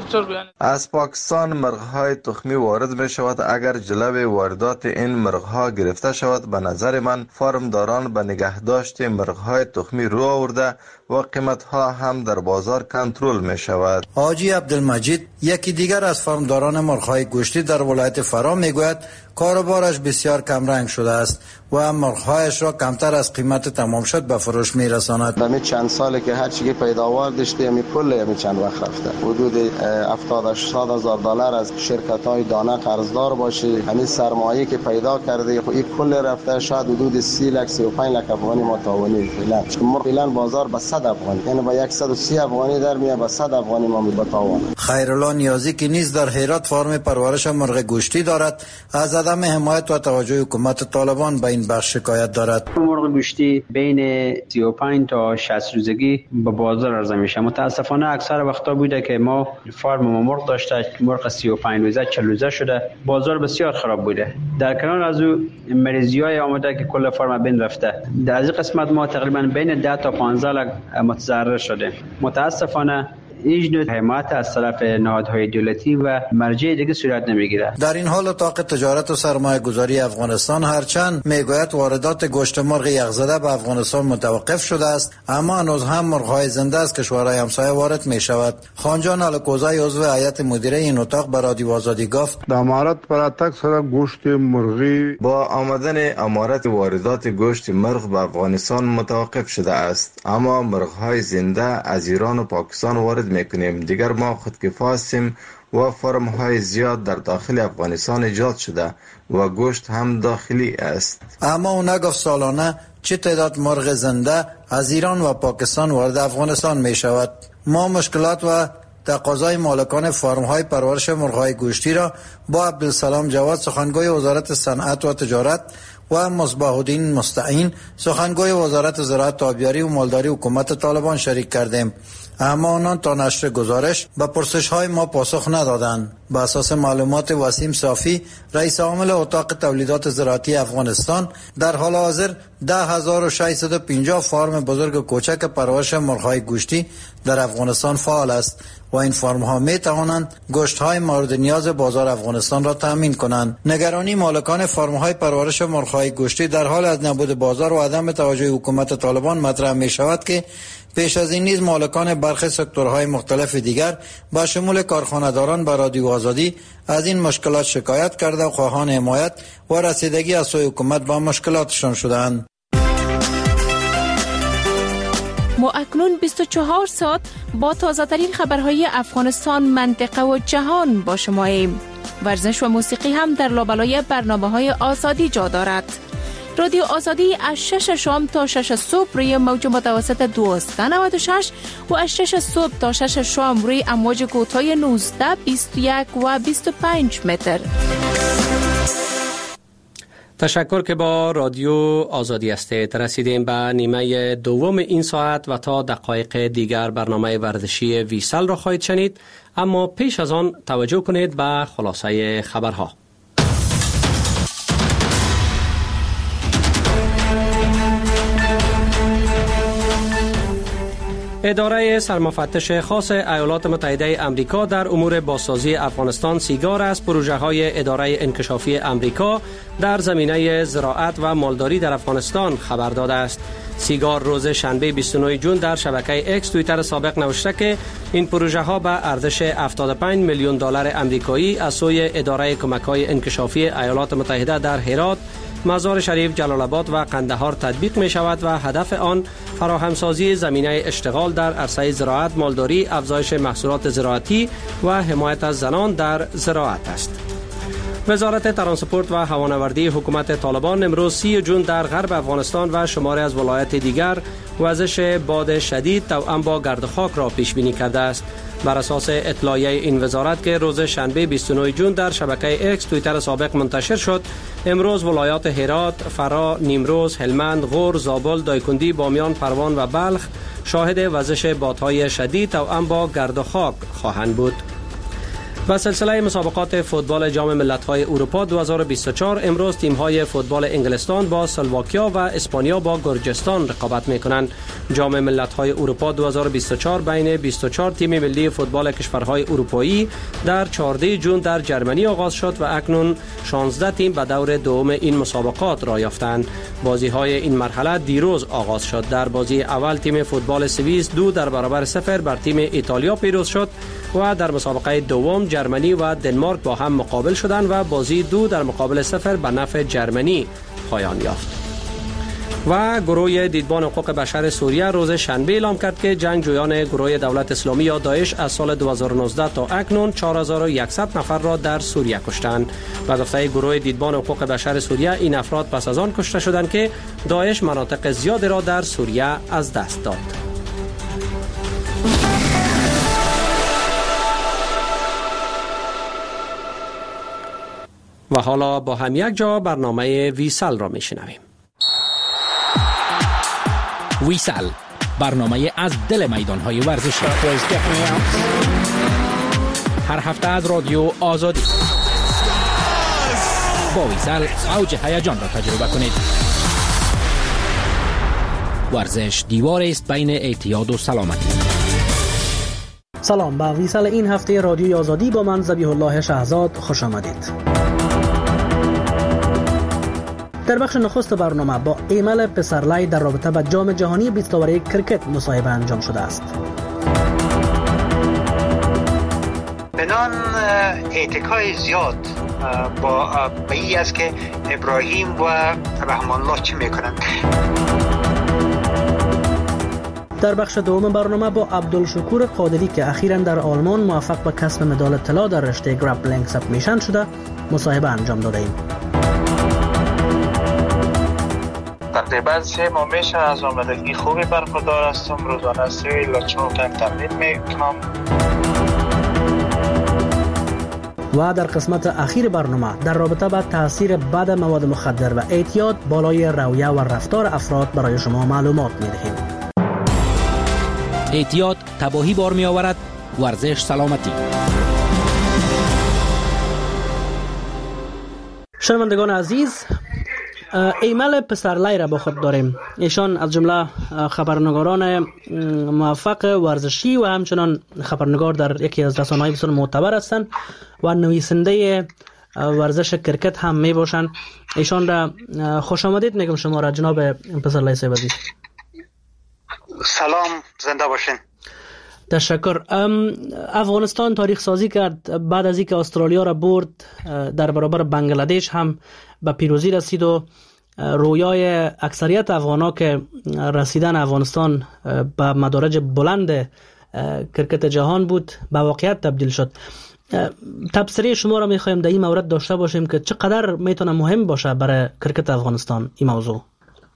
از پاکستان مرغ‌های تخمی وارد می شود. اگر جلوی واردات این مرغ‌ها گرفته شود، به نظر من فارمداران به نگهداشت مرغ‌های تخمی رو آورده و قیمت‌ها هم در بازار کنترل می شود. حاجی عبدالمجید، یکی دیگر از فارمداران مرغ‌های گوشتی در ولایت فرا میگوید کاروبارش بسیار کم رنگ شده است و مرغ‌هایش را کمتر از قیمت تمام شد به فروش میرساند. همین چند ساله که هر چیزی پیداوار داشته همین کل همین چند وقت رفته. حدود هفتاد هشتاد هزار دلار از شرکت‌های دانه قرضدار باشه. همین سرمایه که پیدا کرده خب این کل رفته شاید حدود سی لک سی و پنج لک افغانی متوانی فعلا. چون فعلا بازار به صد افغانی، یعنی با صد و سی افغانی در میاد، به صد افغانی ما میبتاونه. خیرالله نیازی که نیز در هرات فارم پرورش مرغ گوشتی دارد، از عدم حمایت و توجه حکومت طالبان به این بخش شکایت دارد. مرغ گوشتی بین سی و پنج تا شصت روزگی به بازار عرضه میشه. متاسفانه اکثر وقتا بوده که ما فارم ما مرغ داشته، مرغ سی و پنج روزه چهل روزه شده، بازار بسیار خراب بوده. در کنار از او مریضی‌های آمده که کل فارم بین رفته. در این قسمت ما تقریبا بین ده تا پانزده لک متضرر شده. متاسفانه هیچ نوع حمایت از طرف نهادهای دولتی و مرجع دیگه صورت نمیگیره. در این حال اتاق تجارت و سرمایه گذاری افغانستان هرچند میگوید واردات گوشت مرغ یخزده به افغانستان متوقف شده است، اما هنوز هم مرغ‌های زنده از کشورهای همسایه وارد می شود. خانجان الکوزای عضو هیئت مدیره این اتاق به رادیو آزادی گفت: امارات پراتک سره گوشت مرغی با آمدن امارات واردات گوشت مرغ به افغانستان متوقف شده است، اما مرغ‌های زنده از ایران و پاکستان وارد میکنیم. دیگر ما خودکفا هستیم و فرم های زیاد در داخل افغانستان ایجاد شده و گوشت هم داخلی است. اما او نگفت سالانه چه تعداد مرغ زنده از ایران و پاکستان وارد افغانستان می شود. ما مشکلات و تقاضای مالکان فارم های پرورش مرغ های گوشتی را با عبدالسلام جواد، سخنگوی وزارت صنعت و تجارت، و مصباح الدین مستعین، سخنگوی وزارت زراعت، آبیاری و مالداری حکومت طالبان شریک کردیم، اما آنان تا نشر گزارش به پرسش های ما پاسخ ندادند. به اساس معلومات وسیم صافی، رئیس عامل اتاق تولیدات زراعتی افغانستان، در حال حاضر ده هزار و ششصد و پنجاه فارم بزرگ و کوچک پرورش مرغ‌های گوشتی در افغانستان فعال است و این فارم‌ها می توانند گوشت‌های مورد نیاز بازار افغانستان را تامین کنند. نگرانی مالکان فارم‌های پرورش مرغ‌های گوشتی در حال از نبود بازار و عدم توجه حکومت طالبان مطرح می شود که پیش از این نیز مالکان برخی سکتورهای مختلف دیگر با شمول کارخانه‌داران به رادیو آزادی از این مشکلات شکایت کرده و خواهان حمایت و رسیدگی از سوی حکومت با مشکلاتشان شدند. ما اکنون بیست و چهار ساعت با تازه ترین خبرهای افغانستان، منطقه و جهان با شماییم. ورزش و موسیقی هم در لابلای برنامه‌های آزادی جا دارد. رادیو آزادی از شش شام تا شش صبح روی موج متوسط دویست و نود و شش و از شش صبح تا شش شام روی امواج کوتاه نوزده، بیست و یک و بیست و پنج متر. تشکر که با رادیو آزادی هستید. رسیدیم به نیمه دوم این ساعت و تا دقایق دیگر برنامه ورزشی ویسل را خواهید شنید، اما پیش از آن توجه کنید به خلاصه خبرها. اداره سرمفتش خاص ایالات متحده آمریکا در امور بازسازی افغانستان سیگار از پروژه‌های اداره انکشافی آمریکا در زمینه زراعت و مالداری در افغانستان خبر داده است. سیگار روز شنبه بیست و نه جون در شبکه اکس توییتر سابق نوشته که این پروژه ها به ارزش هفتاد و پنج میلیون دلار آمریکایی از سوی اداره کمک‌های انکشافی ایالات متحده در هرات، مزار شریف، جلال آباد و قندهار تطبیق می شود و هدف آن فراهمسازی زمینه اشتغال در عرصه زراعت، مالداری، افزایش محصولات زراعتی و حمایت از زنان در زراعت است. وزارت ترانسپورت و هوانوردی حکومت طالبان امروز سی جون در غرب افغانستان و شماری از ولایات دیگر وزش باد شدید توأم با گرد و خاک را پیش بینی کرده است. بر اساس اطلاعیه این وزارت که روز شنبه بیست و نه جون در شبکه اکس توییتر سابق منتشر شد، امروز ولایات هرات، فرا، نیمروز، هلمند، غور، زابل، دایکندی، بامیان، پروان و بلخ شاهد وزش بادهای شدید توأم با گرد و خاک خواهند بود. و سلسله مسابقات فوتبال جام ملت‌های اروپا دو هزار و بیست و چهار امروز تیم‌های فوتبال انگلستان با اسلواکیا و اسپانیا با گرجستان رقابت می‌کنند. جام ملت‌های اروپا دو هزار و بیست و چهار بین بیست و چهار تیم ملی فوتبال کشورهای اروپایی در چهاردهم جون در جرمنی آغاز شد و اکنون شانزده تیم به دور دوم این مسابقات را یافتند. بازی‌های این مرحله دیروز آغاز شد. در بازی اول تیم فوتبال سوئیس دو در برابر صفر بر تیم ایتالیا پیروز شد و در مسابقه دوم جرمنی و دنمارک با هم مقابل شدند و بازی دو در مقابل صفر به نفع جرمنی پایان یافت. و گروه دیدبان حقوق بشر سوریه روز شنبه اعلام کرد که جنگجویان گروه دولت اسلامی یا داعش از سال دو هزار و نوزده تا اکنون چهار هزار و صد نفر را در سوریه کشتند. و گفته گروه دیدبان حقوق بشر سوریه این افراد پس از آن کشته شدند که داعش مناطق زیادی را در سوریه از دست داد. و حالا با هم یک جا برنامه ویسل را میشنویم. ویسل، برنامه از دل میدانهای ورزشی، هر هفته از رادیو آزادی. با ویسل اوج هیجان را تجربه کنید. ورزش دیوار است بین اعتیاد و سلامتی. سلام، به ویسل این هفته رادیو آزادی با من ذبیح الله شهزاد خوش آمدید. در بخش نخست برنامه با ایمل پسرلی در رابطه با جام جهانی بیست اووری کرکت مصاحبه انجام شده است. بدان اعتکای زیاد با بایی است که ابراهیم و رحمان الله چی میکنند. در بخش دوم برنامه با عبدالشکور قادری که اخیراً در آلمان موفق به کسب مدال طلا در رشته گرپلینگ سابمیشن شده مصاحبه انجام داده ایم. تقریبا سه ماه میشه از آمدگی خوبی برخوردار هستم. روزانه سه الی چهار تایم تمرین میکنم. و در قسمت اخیر برنامه در رابطه با تاثیر بد مواد مخدر و اعتیاد بالای رویه و رفتار افراد برای شما معلومات میدهیم. اعتیاد تباهی بار می آورد، ورزش سلامتی. شنوندگان عزیز، ایمل پسرلی را با خود داریم. ایشان از جمله خبرنگاران موفق ورزشی و همچنان خبرنگار در یکی از رسانه‌های بسیار معتبر هستند و نویسنده ورزش کرکت هم می باشند. ایشان را خوش آمدید میگم شما را جناب پسرلی صاحب عزیز. سلام، زنده باشین. تشکر. افغانستان تاریخ سازی کرد بعد از اینکه استرالیا را برد، در برابر بنگلادش هم به پیروزی رسید و رویای اکثریت افغانا که رسیدن افغانستان به مدارج بلند کرکت جهان بود به واقعیت تبدیل شد. تبصره شما را میخوایم در این مورد داشته باشیم که چقدر میتونه مهم باشه برای کرکت افغانستان این موضوع.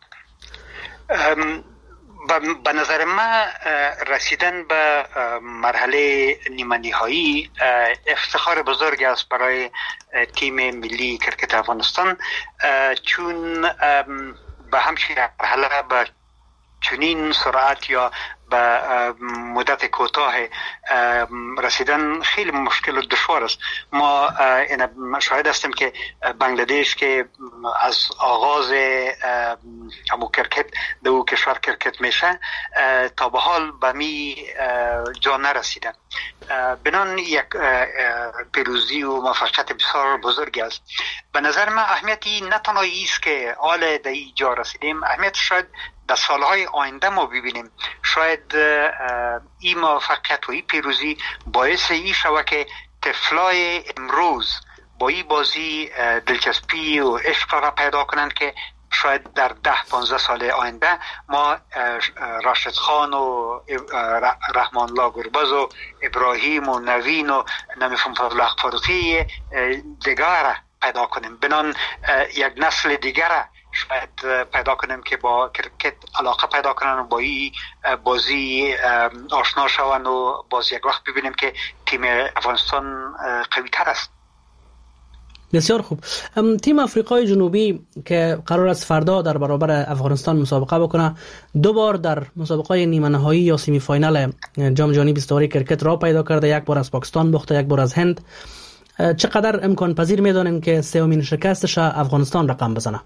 به نظر من رسیدن به مرحله نیمه نهایی افتخار بزرگ است برای تیم ملی کرکت افغانستان، چون به همچین مرحله به چنین سرعت یا به مدت کوتاه رسیدن خیلی مشکل و دشوار است. ما شاهد هستیم که بنگلادش که از آغاز همو کرکت در او کشور کرکت میشه تا به حال به می جا نرسیدن. بنان یک پیروزی و موفقیت بسیار بزرگی است. به نظر من اهمیتی نه تنها ایست که حال در این جا رسیدیم، اهمیت شاید در سالهای آینده ما ببینیم. شاید این موفقیت و این پیروزی باعث این شود که طفلای امروز با این بازی دلچسپی و عشق را پیدا کنند که شاید در ده پانزده سال آینده ما راشد خان و رحمان الله گربز و ابراهیم و نوین و نمیفهم فضل فاروقی دیگر پیدا کنیم. بنان یک نسل دیگر شاید پیدا کنیم که با کرکت علاقه پیدا کنن و با این بازی آشنا شون و باز یک وقت ببینیم که تیم افغانستان قوی تر است. بسیار خوب. تیم آفریقای جنوبی که قرار است فردا در برابر افغانستان مسابقه بکنه، دو بار در مسابقه نیمه نهایی یا سمی فاینال جام جهانی بیست و کرکت را پیدا کرده، یک بار از پاکستان باخته، یک بار از هند. چقدر امکان پذیر میدونین که سومین شکستش افغانستان رقم بزنه؟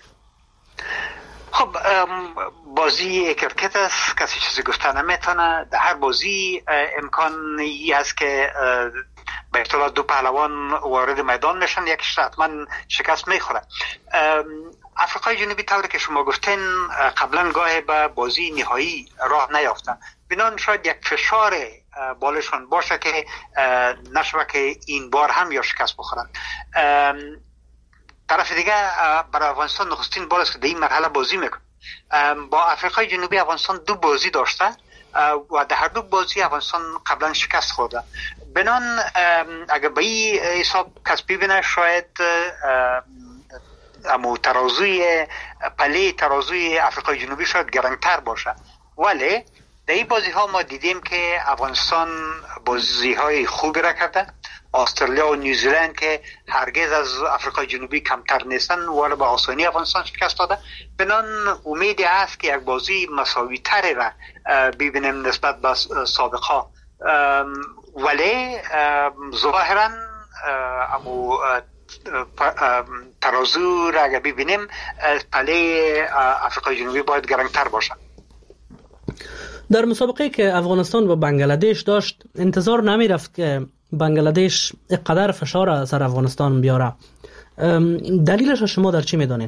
خب بازی کرکت است، کسی چیزی گفته نمیتونه. در هر بازی امکانی هست که به اصطلاح دو پهلوان وارد میدان میشن، یکیش حتما شکست میخوره. آفریقای جنوبی طوری که شما گفتین قبلا گاه به بازی نهایی راه نیافتن، بنان شاید یک فشار بالشان باشه که نشوه که این بار هم یا شکست بخورن. طرف دیگه برای افغانستان نخستین بار است که در این مرحله بازی میکنه. با آفریقای جنوبی افغانستان دو بازی داشته و در هر دو بازی افغانستان قبلا شکست خورده. بنان اگر به این حساب کس ببینه شاید امو ترازوی پله ترازوی آفریقای جنوبی شاید گرانتر باشه، ولی در این بازی ها ما دیدیم که افغانستان بازی های خوبی را کرده. استرالیا و نیوزیلند که هرگز از آفریقای جنوبی کمتر نیستن ولی به آسانی افغانستان شکست داده. بنان امیدی هست که یک بازی مساوی تری را ببینیم نسبت به سابقا، ولی ظاهرا امو ترازو را اگر ببینیم پله آفریقای جنوبی باید گرانتر باشه. در مسابقه که افغانستان با بنگلادش داشت انتظار نمی رفت که بنگلادش اقدر فشار سر افغانستان بیاره. دلیلش شما در چی میدانین؟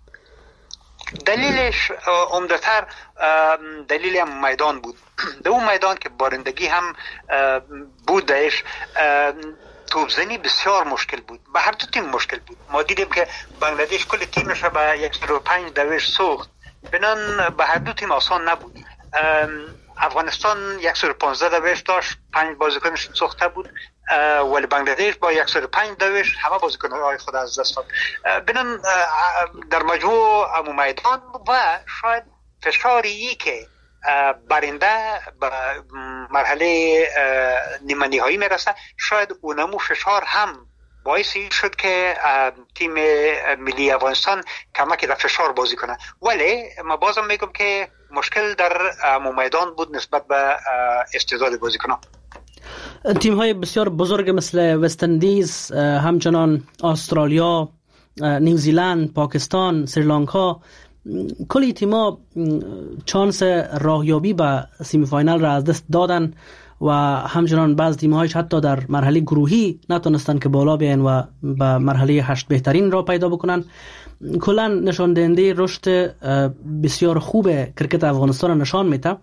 دلیلش عمدتر دلیل هم میدان بود. در اون میدان که بارندگی هم بودش، توپزنی بسیار مشکل بود. به هر دو تیم مشکل بود. ما دیدیم که بنگلادش کل تیمش به صد و پنج دوش سوخت، بنان به هر دو تیم آسان نبود. افغانستان صد و پانزده دوش داشت، پنج بازیکنش سوخته بود، ولی بنگلادش با صد و پنج دوش همه بازیکن‌های خود از دست داد. بنان در مجموع امو میدان و شاید فشاری که برنده به مرحله نیمه نهایی میرسه، شاید اونمو فشار هم باعث این شد که تیم ملی افغانستان کمکی در فشار بازی کنه. ولی ما بازم میگم که مشکل در میدان بود نسبت به استعداد بازیکنان. تیم های بسیار بزرگ مثل وست اندیز، همچنان استرالیا نیوزیلند، پاکستان، سریلانکا، کلی تیما چانس راهیابی به سیمی فاینال را از دست دادن و همچنان بعض تیم‌هایش حتی در مرحله گروهی نتونستن که بالا بیان و به مرحله هشت بهترین را پیدا بکنن. کلا نشان دهنده رشد بسیار خوب کرکت افغانستان نشان میده.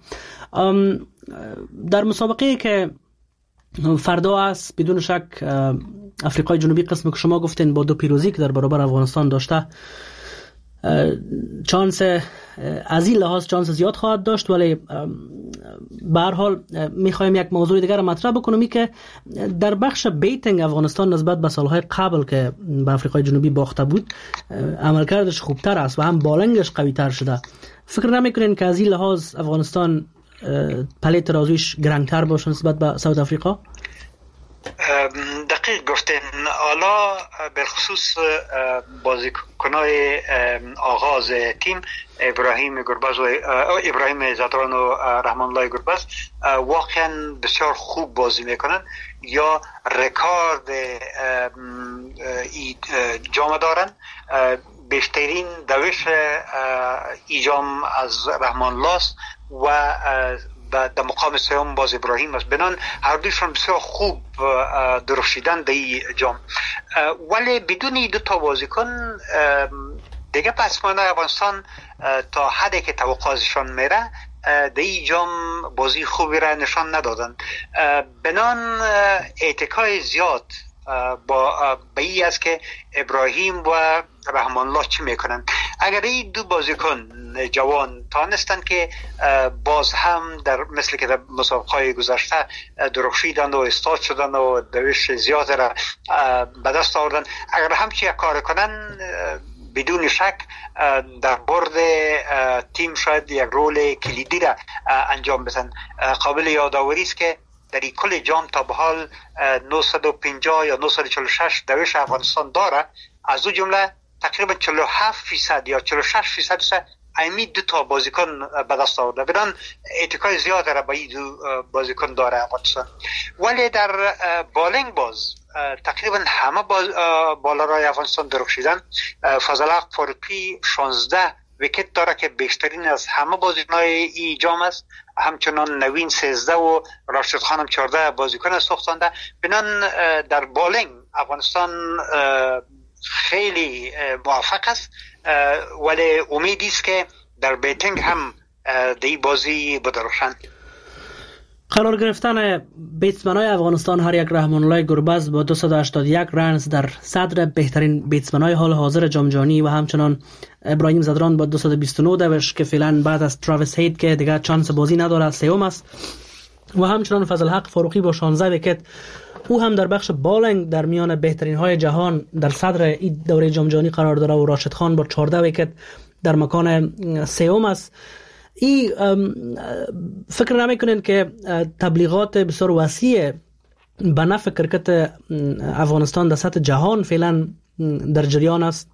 در مسابقه که فردا است بدون شک افریقای جنوبی قسم که شما گفتین با دو پیروزی که در برابر افغانستان داشته چانس از این لحاظ چانس زیاد خواهد داشت، ولی به هر حال میخوایم یک موضوع دیگر مطرح بکنم که در بخش بیتینگ افغانستان نسبت به سالهای قبل که به افریقای جنوبی باخته بود عملکردش خوبتر است و هم بالنگش قوی تر شده. فکر نمیکنین که از این لحاظ افغانستان پله ترازویش گرانتر باشه نسبت به ساوت افریقا؟ دقیق گفتین. حالا بالخصوص بازیکنای آغاز تیم ابراهیم گربز و ابراهیم زدران و رحمان الله گربز واقعا بسیار خوب بازی میکنن، یا رکورد جام دارن. بیشترین دوش ایجام از رحمان الله است و در مقام سوم باز ابراهیم است. بنان هر دویشون بسیار خوب درخشیدن در این جام، ولی بدون دو تا بازیکن دیگه بسمانه افغانستان تا حدی که توقع ازشان میره در این جام بازی خوبی را نشان ندادن. بنان اعتکای زیاد با به این است که ابراهیم و رحمان الله چی میکنن. اگر این دو بازیکن جوان تانستن که باز هم در مثل که در مسابقه‌های گذشته درخشیدن و استاد شدن و دوش زیاد را به دست آوردن، اگر همچی کار کنن بدون شک در برد تیم شاید یک رول کلیدی را انجام بدن. قابل یادآوری است که در این کل جام تا به حال نهصد و پنجاه یا نهصد و چهل و شش دوش افغانستان داره، از او جمله تقریبا چهل و هفت فیصد یا چهل و شش فیصد ایمی دو تا بازیکن به دست آورده. بدان اتکای زیاد را به این دو بازیکن داره افغانستان. ولی در بالینگ باز تقریبا همه باز بالارای افغانستان درخشیدن. فضل حق فاروقی شانزده ویکت داره که بیشترین از همه بازیکن‌های این جام است. همچنان نوین سیزده و راشد خانم چهارده بازیکن ساختانده. بنان در بالینگ افغانستان خیلی موفق است، ولی امیدی است که در بیتینگ هم دی بازی بدرخشند. قرار گرفتن بیتسمن‌های افغانستان هر یک رحمان الله گربز با دویست و هشتاد و یک رنز در صدر بهترین بیتسمن‌های حال حاضر جام جهانی و همچنان ابراهیم زدران با دویست و بیست و نه دوش که فعلا بعد از تراویس هید که دیگه چانس بازی نداره سوم است، و همچنان فضل حق فاروقی با شانزده ویکت او هم در بخش بالینگ در میان بهترین های جهان در صدر این دوره جام جهانی قرار داره و راشد خان با چهارده ویکت در مکان سوم است. این فکر نمیکنین که تبلیغات بسیار وسیع به نفع کرکت افغانستان در سطح جهان فعلا در جریان است؟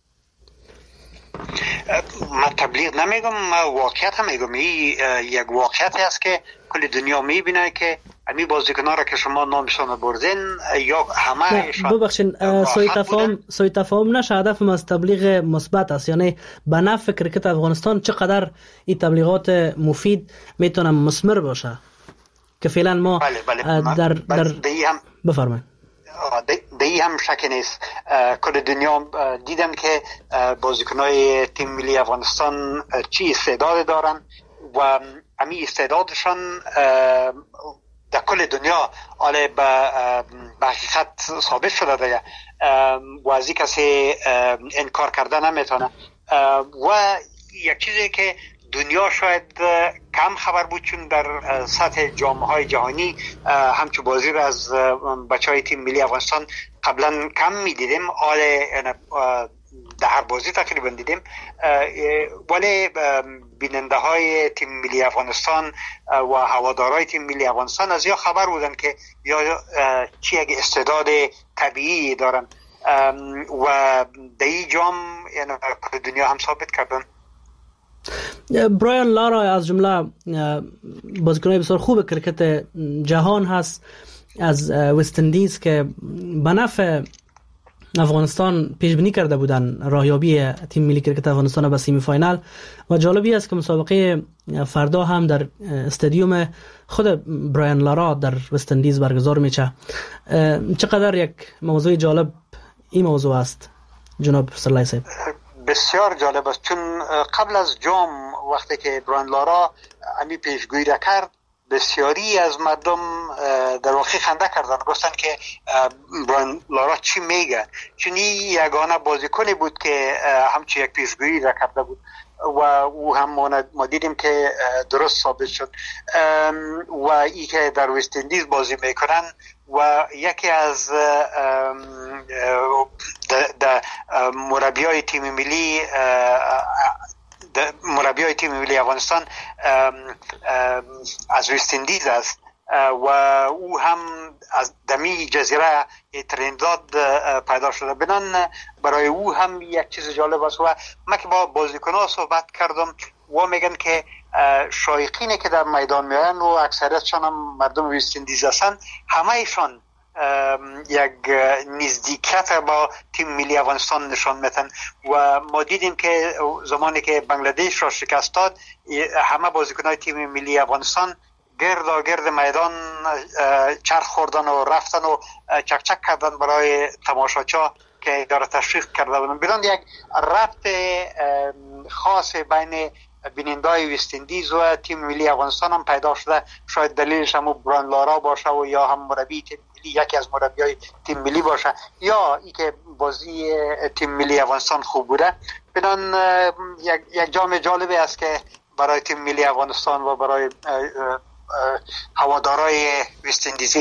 من تبلیغ نمیگم، من واقعیت هم میگم. این یک واقعیتی است که کل دنیا میبینه که امی بازیکن‌ها را که شما نامشان بردین یا همه ببخشین سوی تفاهم سوی تفاهم نشه. هدفم از تبلیغ مثبت است، یعنی به نفع کرکت افغانستان چقدر این تبلیغات مفید میتونه مثمر باشه که فعلا ما بله بله در در هم بفرمایید. دی هم شک نیست. کل دنیا دیدن که بازیکن‌های تیم ملی افغانستان چی استعداد دارن و امی استعدادشان در کل دنیا آله به حقیقت ثابت شده دیگه و از این کسی انکار کرده نمیتونه. و یک چیزی که دنیا شاید کم خبر بود، چون در سطح جام‌های جهانی همچون بازی را از بچهای تیم ملی افغانستان قبلا کم می‌دیدیم، آله در هر بازی تقریبا دیدیم، ولی بیننده های تیم ملی افغانستان و هوادارهای تیم ملی افغانستان از یا خبر بودن که یا چی یک استعداد طبیعی دارن و در این جام یعنی دنیا هم ثابت کردن. برایان لارا از جمله بازیکن‌های بسیار خوب کرکت جهان هست از وست اندیز که به نفع افغانستان پیش بینی کرده بودن راهیابی تیم ملی کرکت افغانستان به سیمی فاینال و جالبی است که مسابقه فردا هم در استادیوم خود برایان لارا در وست اندیز برگزار میشه. چقدر یک موضوع جالب این موضوع است جناب سرلای صاحب؟ بسیار جالب است، چون قبل از جام وقتی که برایان لارا امی پیشگویی را کرد بسیاری از مردم در واقع خنده کردن، گفتن که برایان لارا چی میگه، چون این یگانه بازیکنی بود که همچی یک پیشگویی را کرده بود و او هم ما دیدیم که درست ثابت شد. و ای که در وست اندیز بازی میکنن و یکی از مربیای تیم ملی مربیای تیم ملی افغانستان از وست اندیز است و او هم از دمی جزیره ترنداد پیدا شده. بنان برای او هم یک چیز جالب است. و من که با بازیکن‌ها صحبت کردم و میگن که شایقینی که در میدان میآیند و اکثریتشان هم مردم وست اندیز هستند، همه‌شان یک نزدیکیت با تیم ملی افغانستان نشان میدن و ما دیدیم که زمانی که بنگلادش را شکست داد همه بازیکن‌های تیم ملی افغانستان گرد گرد میدان چرخ خوردن و رفتن و چک چک کردن برای تماشاچا که داره تشویق کرده بودن. بدون یک ربط خاص بین بینندای وست اندیز و تیم ملی افغانستان هم پیدا شده. شاید دلیلش هم برایان لارا باشه و یا هم مربی تیم ملی، یکی از مربیای تیم ملی باشه، یا ای که بازی تیم ملی افغانستان خوب بوده. بدون یک یک جام جالبی است که برای تیم ملی افغانستان و برای هوادارای وست اندیزی.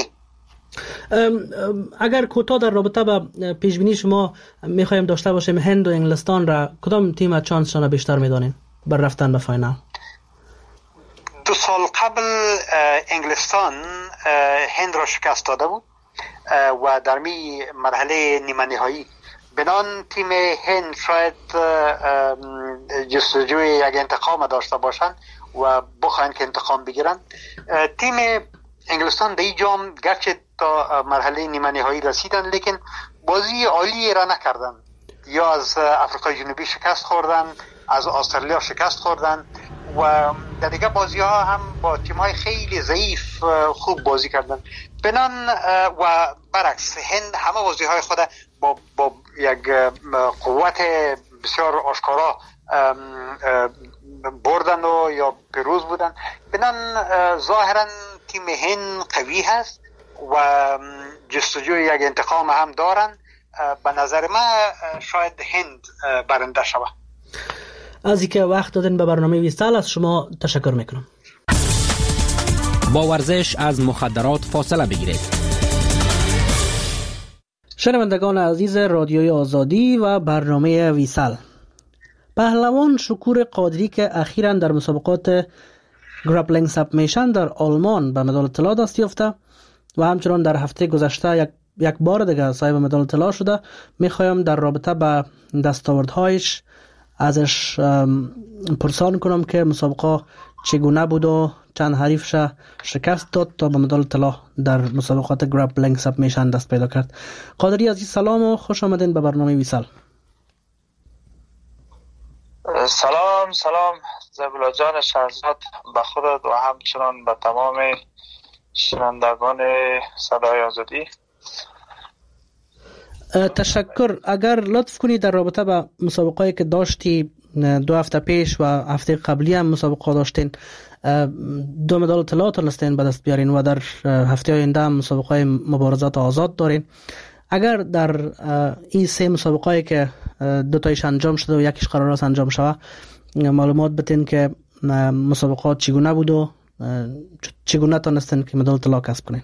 اگر کوتاه در رابطه با پیشبینی شما میخوایم داشته باشیم هند و انگلستان را، کدام تیم چانسشان بیشتر میدانین بر رفتن به فاینال؟ دو سال قبل انگلستان هند را شکست داده بود و در می مرحله نیمه نهایی. بنان تیم هند شاید جستجوی یک انتقام داشته باشند و بخواهند که انتقام بگیرن. تیم انگلستان در این جام گرچه تا مرحله نیمه نهایی رسیدن لیکن بازی عالی را نکردن، یا از آفریقای جنوبی شکست خوردن، از استرالیا شکست خوردن و در دیگه بازی ها هم با تیم های خیلی ضعیف خوب بازی کردن. بنان و برعکس هند همه بازی های خود با, با یک قوت بسیار آشکارا بردن و یا پیروز بودن. بنان ظاهرا تیم هند قوی هست و جستجوی یک انتقام هم دارن. به نظر من شاید هند برنده شود. از اینکه وقت دادن به برنامه ویسال از شما تشکر میکنم. با ورزش از مخدرات فاصله بگیرید. شنوندگان عزیز رادیوی آزادی و برنامه ویسال، پهلوان شکور قادری که اخیراً در مسابقات گراپلینگ سبمیشن در آلمان به مدال طلا دست یافته و همچنان در هفته گذشته یک یک بار دیگه صاحب مدال طلا شده، میخوایم در رابطه با دستاوردهایش ازش پرسان کنم که مسابقه چگونه بود و چند حریفش شکست داد تا به مدال طلا در مسابقات گراپلینگ سبمیشن دست پیدا کرد. قادری عزیز سلام و خوش آمدین به برنامه ویسال. سلام سلام زبیلا جان شهرزاد، به خودت و همچنان به تمام شنوندگان صدای آزادی. تشکر. اگر لطف کنی در رابطه با مسابقه‌ای که داشتی دو هفته پیش و هفته قبلی هم مسابقه داشتین، دو مدال طلا تونستین به دست بیارین و در هفته آینده هم مسابقه مبارزات آزاد دارین. اگر در این سه مسابقه‌ای که دو تایش انجام شده و یکیش قرار است انجام شوه معلومات بدین که مسابقات چگونه بود و چگونه تونستین که مدال طلا کسب کنین.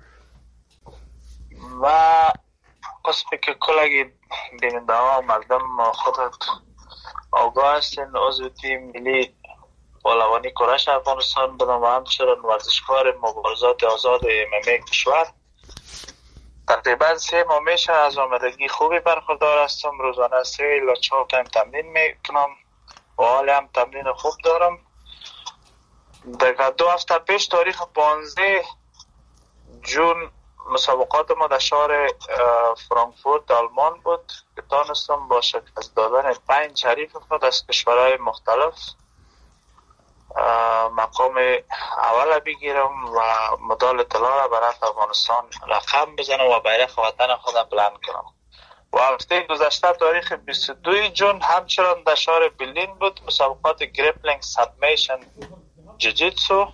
و قسمی که کلگی بیننده ها مردم خودت آگاه هستین، عضو تیم ملی پهلوانی کرش افغانستان بودم و همچنان ورزشکار مبارزات آزاد ام ام ای کشور. تقریبا سه ماه میشه از آمدگی خوبی برخوردار هستم. روزانه سه الی چهار تایم تمرین میکنم و حالی هم تمرین خوب دارم. در دو هفته پیش تاریخ پانزده جون مسابقات ما در شهر فرانکفورت آلمان بود که تانستم با شکست دادن پنج حریف خود از کشورهای مختلف مقام اول بگیرم و مدال طلا را برای افغانستان رقم بزنم و بیرق وطن خودم بلند کنم. و هفته گذشته تاریخ بیست و دو ژوئن همچنان در شهر برلین بود مسابقات گریپلینگ سابمیشن جوجیتسو.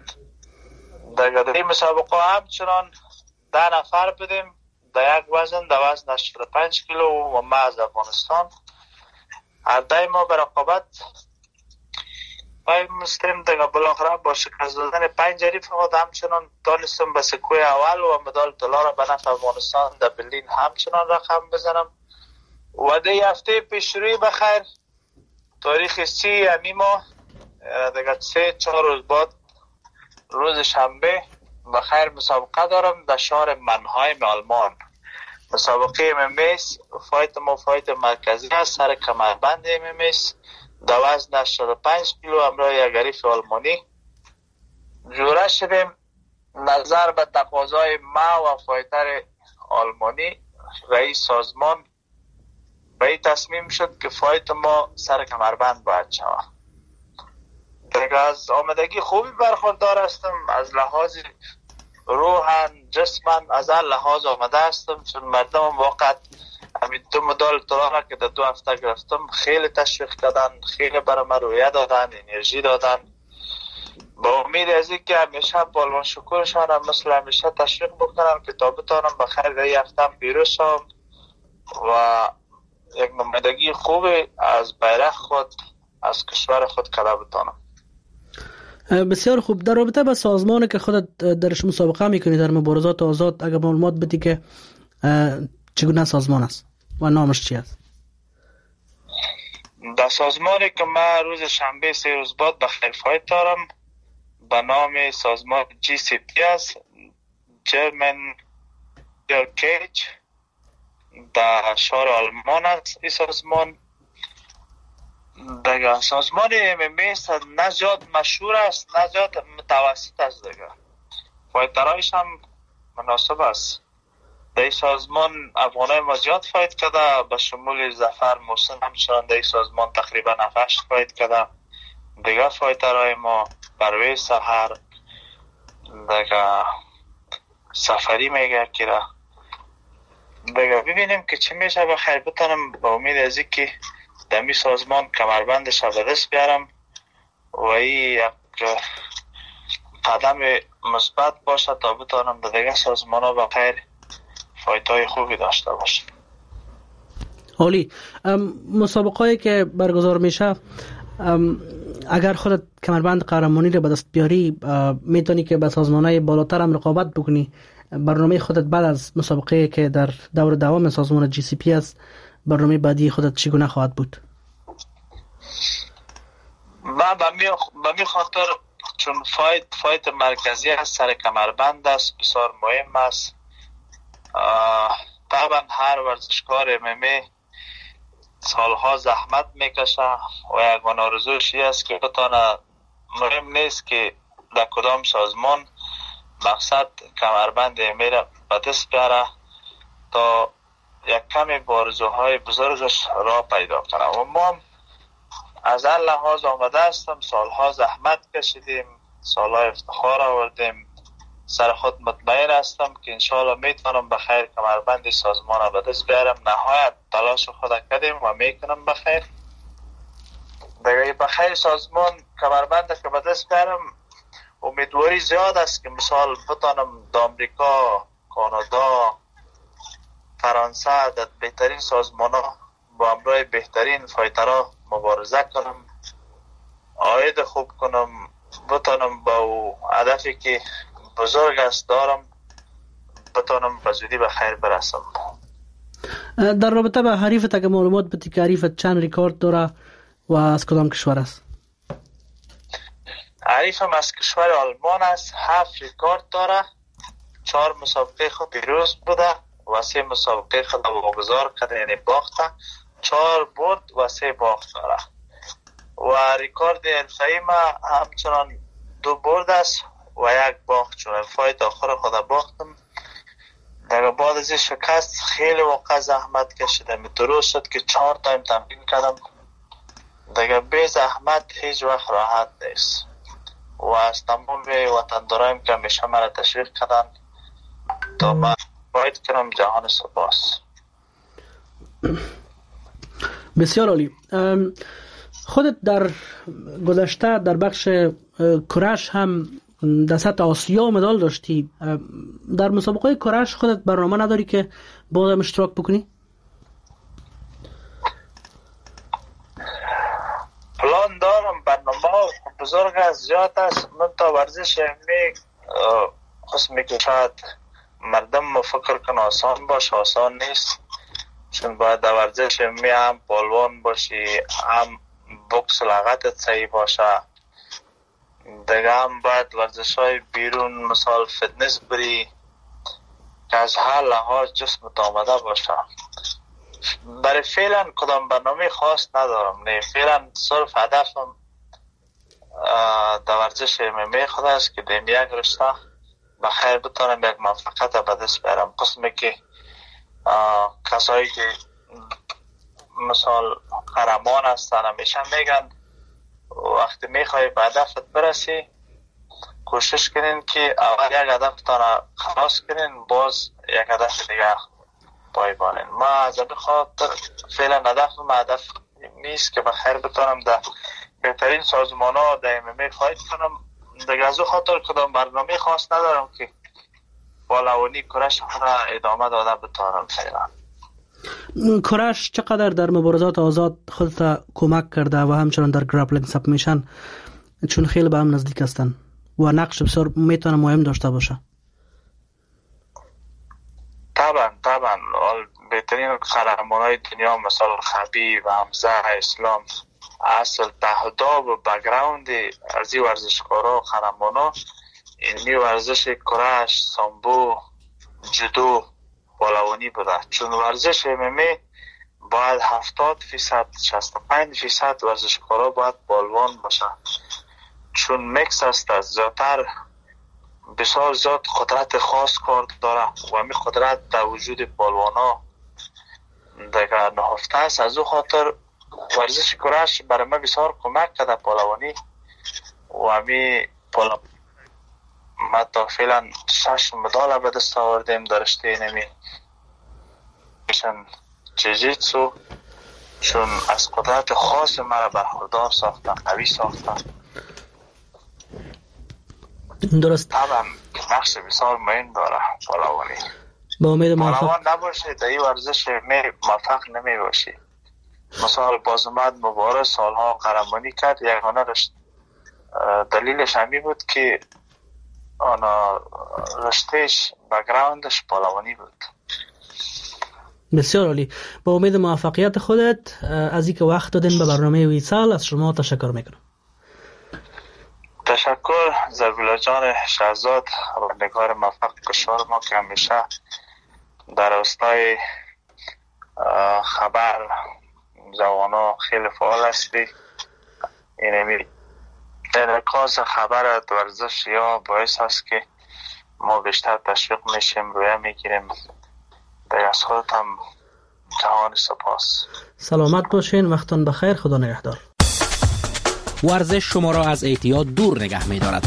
در این مسابقه همچنان ده نفر بودیم در یک وزن در وزن هشتاد و پنج کیلو و ما از افغانستان هر دای ما به رقابت پای مستیم دیگه بالاخره با شکست دادن پنج حریف خود همچنان دانستم به سکوی اول و مدال طلا را به نفع افغانستان در برلین همچنان رقم بزنم. و دی هفته پیش روی بخیر تاریخ سی امی ماه دیگه سه چهار روز بعد روز شنبه بخیر مسابقه دارم در شهر منهایم آلمان. مسابقه ام ام ایس فایت ما فایت مرکزی است سر کمربند ام ام ایس در وزن هشتاد و پنج کیلو همراه یک حریف آلمانی جوره شدیم. نظر به تقاضای ما و فایتر آلمانی رئیس سازمان به این تصمیم شد که فایت ما سر کمربند باید شود. دیگه از آمدگی خوبی برخوردار هستم از لحاظ روحن جسمن از هر لحاظ آمده هستم چون مردم واقعا همین دو مدال طلا را که در دو هفته گرفتم خیلی تشویق کردن خیلی برای من رویه دادن انرژی دادن. با امید از این که همیشه پالوان شکرشان هم مثل همیشه تشویق بکنم که تا بتانم بخیر در این هفته پیروز شم و یک نمایندگی خوب از بیرق خود از کشور خود کده بتانم. بسیار خوب. در رابطه با سازمانی که خودت درش مسابقه میکنی در مبارزات آزاد اگر معلومات بدی که چگونه سازمان است و نامش چی است؟ در سازمانی که من روز شنبه سه روز بعد به خیر فایت دارم به نام سازمان جی سی پی است جرمن کیج در شهر آلمان است. این سازمان دیگه سازمان ام ام ایس نه زیاد مشهور است نه زیاد متوسط است دیگه فایترهایش هم مناسب است. در این سازمان افغانای ما زیاد فایت کرده به شمول ظفر محسن همچنان در این سازمان تقریبا هفت فایت کرده. دیگه فایترهای ما بروی سحر دیگه سفری میگه کرده دیگه ببینیم که چی میشه. بخیر بتانم با امید از این که دمی سازمان کمربندش به دست بیارم و این یک قدم مثبت باشه تا بتانم در دیگه سازمان ها بخیر فایت های خوبی داشته باشه. عالی. مسابقه که برگزار میشه اگر خودت کمربند قهرمانی رو به دست بیاری میتونی که به سازمانهای بالاتر هم رقابت بکنی. برنامه خودت بعد از مسابقه که در دور دوام سازمان جی سی پی است برنامه بعدی خودت چگونه خواهد بود؟ من به می خاطر چون فایت فایت مرکزی است سر کمربند است بسیار مهم است. طبعا هر ورزشکار ام ام ای سالها زحمت میکشه و یک آرزوش است که بتانه مهم نیست که در کدام سازمان مقصد کمربند ام ام ای را به دست بیاره تا یک کمی بارزوهای بزرگش را پیدا کنه و ما از هر لحاظ آمده هستم سالها زحمت کشیدیم سالها افتخار آوردیم سر خود مطمئن هستم که انشاءالله میتونم بخیر کمربند سازمان به دست بیارم. نهایت تلاش خود کردیم و میکنم بخیر دیگه بخیر سازمان کمربند که به دست بیارم امیدواری زیاد است که مثال بتانم در امریکا کانادا فرانسه در بهترین سازمان ها با همراه بهترین فایترها مبارزه کنم عاید خوب کنم بتانم با او هدفی که بزرگ است دارم بتانم به زودی به خیر برسم. در رابطه با حریفت اگه معلومات بدی که حریفت چند ریکارد داره و از کدام کشور است؟ حریفم از کشور آلمان است. هفت ریکارد داره. چهار مسابقه خود پیروز بوده و سه مسابقه خود واگذار کرده یعنی باخته. چهار برد و سه باخت داره و ریکارد حرفه‌ای ما همچنان دو برد است و یک باخت چون فایت آخر خود باختم در بعد از شکست خیلی واقعا زحمت کشیدم. درست شد که چهار تایم تمرین کردم. دیگه به زحمت هیچ وقت راحت نیست و از تمام وطندارایم که همیشه مرا تشویق کردن تا من باید کنم جهان سپاس. بسیار عالی. خودت در گذشته در بخش کرش هم در سطح آسیا مدال داشتی. در مسابقه کرش خودت برنامه نداری که بازم اشتراک بکنی؟ پلان دارم، برنامه بزرگ است، زیاد است. من تا ورزش می قسمی که شاید مردم فکر کنه آسان باشه، آسان نیست. چون باید در ورزش می هم پالوان باشی، هم بوکس لغتت صحیح باشه، دیگه هم باید ورزش های بیرون مثال فتنس بری که از هر لحاظ جسمت آمده باشه. برای فعلا کدام برنامه خاص ندارم. نه، فعلا صرف هدفم در ورزش ام ام ای خود است که دیم یک رشته بخیر بتانم یک موفقیت به دست بیارم. قسمی که کسایی که مثال قهرمان هستن همیشه میگن وقتی میخوای به هدفت برسی کوشش کنین که اول یک هدف تانه خلاص کنین، باز یک هدف دیگه پایبانین. ما از این خاطر فعلا هدفم هدف نیست که بخیر بتانم در بهترین سازمان ها در ام ام ای فایت کنم. دیگه از او خاطر کدام برنامه خاص ندارم که بالوانی کرش خود ادامه داده بتانم. فعلا کرش چقدر در مبارزات آزاد خودت کمک کرده و همچنان در گرپلینگ سبمیشن، چون خیلی به هم نزدیک هستن و نقش بسیار میتونه مهم داشته باشه؟ طبعا طبعا بهترین قهرمان های دنیا مثلا خبیب، حمزه، اسلام اصل تهداب و بگراوند از این ورزشکارا و قهرمانا این ورزش کرش، سامبو، جودو، بالوانی بوده. چون ورزش ام ام ای باید هفتاد فیصد شصت و پنج فیصد ورزشکارا باید بالوان باشه، چون میکس است از زیادتر بسیار زیاد قدرت خاص کار داره و همین قدرت در وجود بالوانا دیگر نهفته است. از او خاطر ورزش کرش برای من بسیار کمک کرده بالوانی و همین بالوانی ما تا فعلا شش مدال به دست آوردیم در رشته نمی جیجیتسو، چون از قدرت خاص مرا برخوردار ساختن، قوی ساختن. درست. طبعا نقش بسیار مهم داره بالوانی. با امید موفق. بالوان نباشه در این ورزش می موفق نمی باشی. مثلا بازمد مبارز سالها قهرمانی کرد، یگانه رشت دلیلش همی بود که آنا رشتهش بگراوندش بالوانی بود. بسیار عالی. با امید موفقیت خودت از اینکه وقت دادین به برنامه ویسال از شما تشکر میکنم. تشکر زربیلا جان شهزاد، خبرنگار موفق کشور ما که همیشه در راستای خبر جوانا خیلی فعال هستی. اینمی انعکاس خبر ورزش یا باعث هست که ما بیشتر تشویق میشیم، رویه میگیریم. در از خودت هم جهان سپاس. سلامت باشین، وقتان بخیر، خدا نگهدار. ورزش شما را از اعتیاد دور نگه می‌دارد.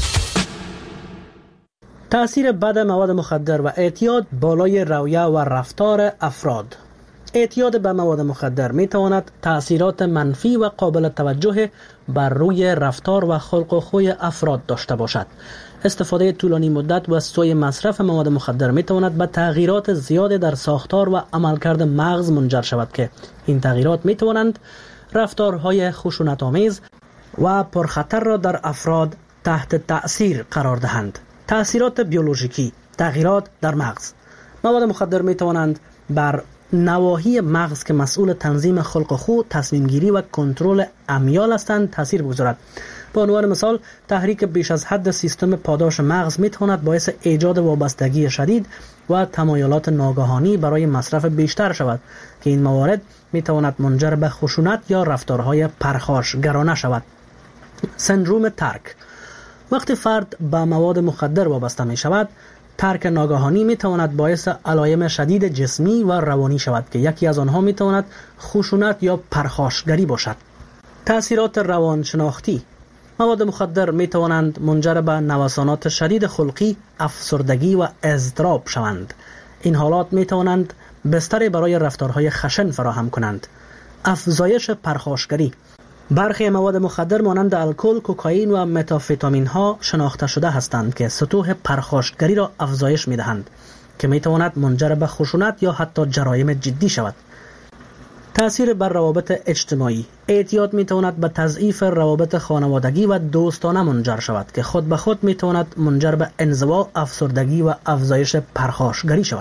تأثیر بد مواد مخدر و اعتیاد بالای رویه و رفتار افراد. اعتیاد به مواد مخدر می تواند تأثیرات منفی و قابل توجه بر روی رفتار و خلق و خوی افراد داشته باشد. استفاده طولانی مدت و سوء مصرف مواد مخدر می تواند به تغییرات زیاد در ساختار و عملکرد مغز منجر شود که این تغییرات می توانند رفتارهای خشونت‌آمیز و پرخطر را در افراد تحت تأثیر قرار دهند. تأثیرات بیولوژیکی، تغییرات در مغز. مواد مخدر می توانند بر نواحی مغز که مسئول تنظیم خلق و خو، تصمیم گیری و کنترل امیال هستند تاثیر بگذارد. به عنوان مثال، تحریک بیش از حد سیستم پاداش مغز می تواند باعث ایجاد وابستگی شدید و تمایلات ناگهانی برای مصرف بیشتر شود که این موارد می تواند منجر به خشونت یا رفتارهای پرخاشگرانه شود. سندروم ترک. وقتی فرد به مواد مخدر وابسته می شود، ترک ناگهانی می تواند باعث علایم شدید جسمی و روانی شود که یکی از آنها می تواند خشونت یا پرخاشگری باشد. تأثیرات روانشناختی: مواد مخدر می توانند منجر به نوسانات شدید خلقی، افسردگی و اضطراب شوند. این حالات می توانند بستر برای رفتارهای خشن فراهم کنند. افزایش پرخاشگری: برخی مواد مخدر مانند الکل، کوکائین و متامفتامین ها شناخته شده هستند که سطوح پرخاشگری را افزایش می دهند که می تواند منجر به خشونت یا حتی جرایم جدی شود. تأثیر بر روابط اجتماعی: اعتیاد می تواند به تضعیف روابط خانوادگی و دوستانه منجر شود که خود به خود می تواند منجر به انزوا، افسردگی و افزایش پرخاشگری شود.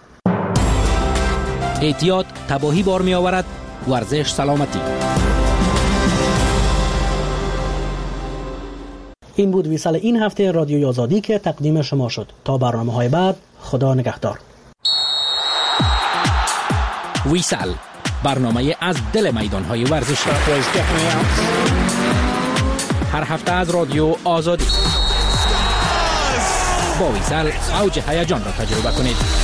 اعتیاد تباهی بار می آورد، ورزش سلامتی. این بود ویسال این هفته رادیوی آزادی که تقدیم شما شد. تا برنامه‌های بعد، خدا نگهدار. ویسال، برنامه از دل میدان‌های ورزشی. هر هفته از رادیو آزادی. با ویسال اوج هیجان را تجربه کنید.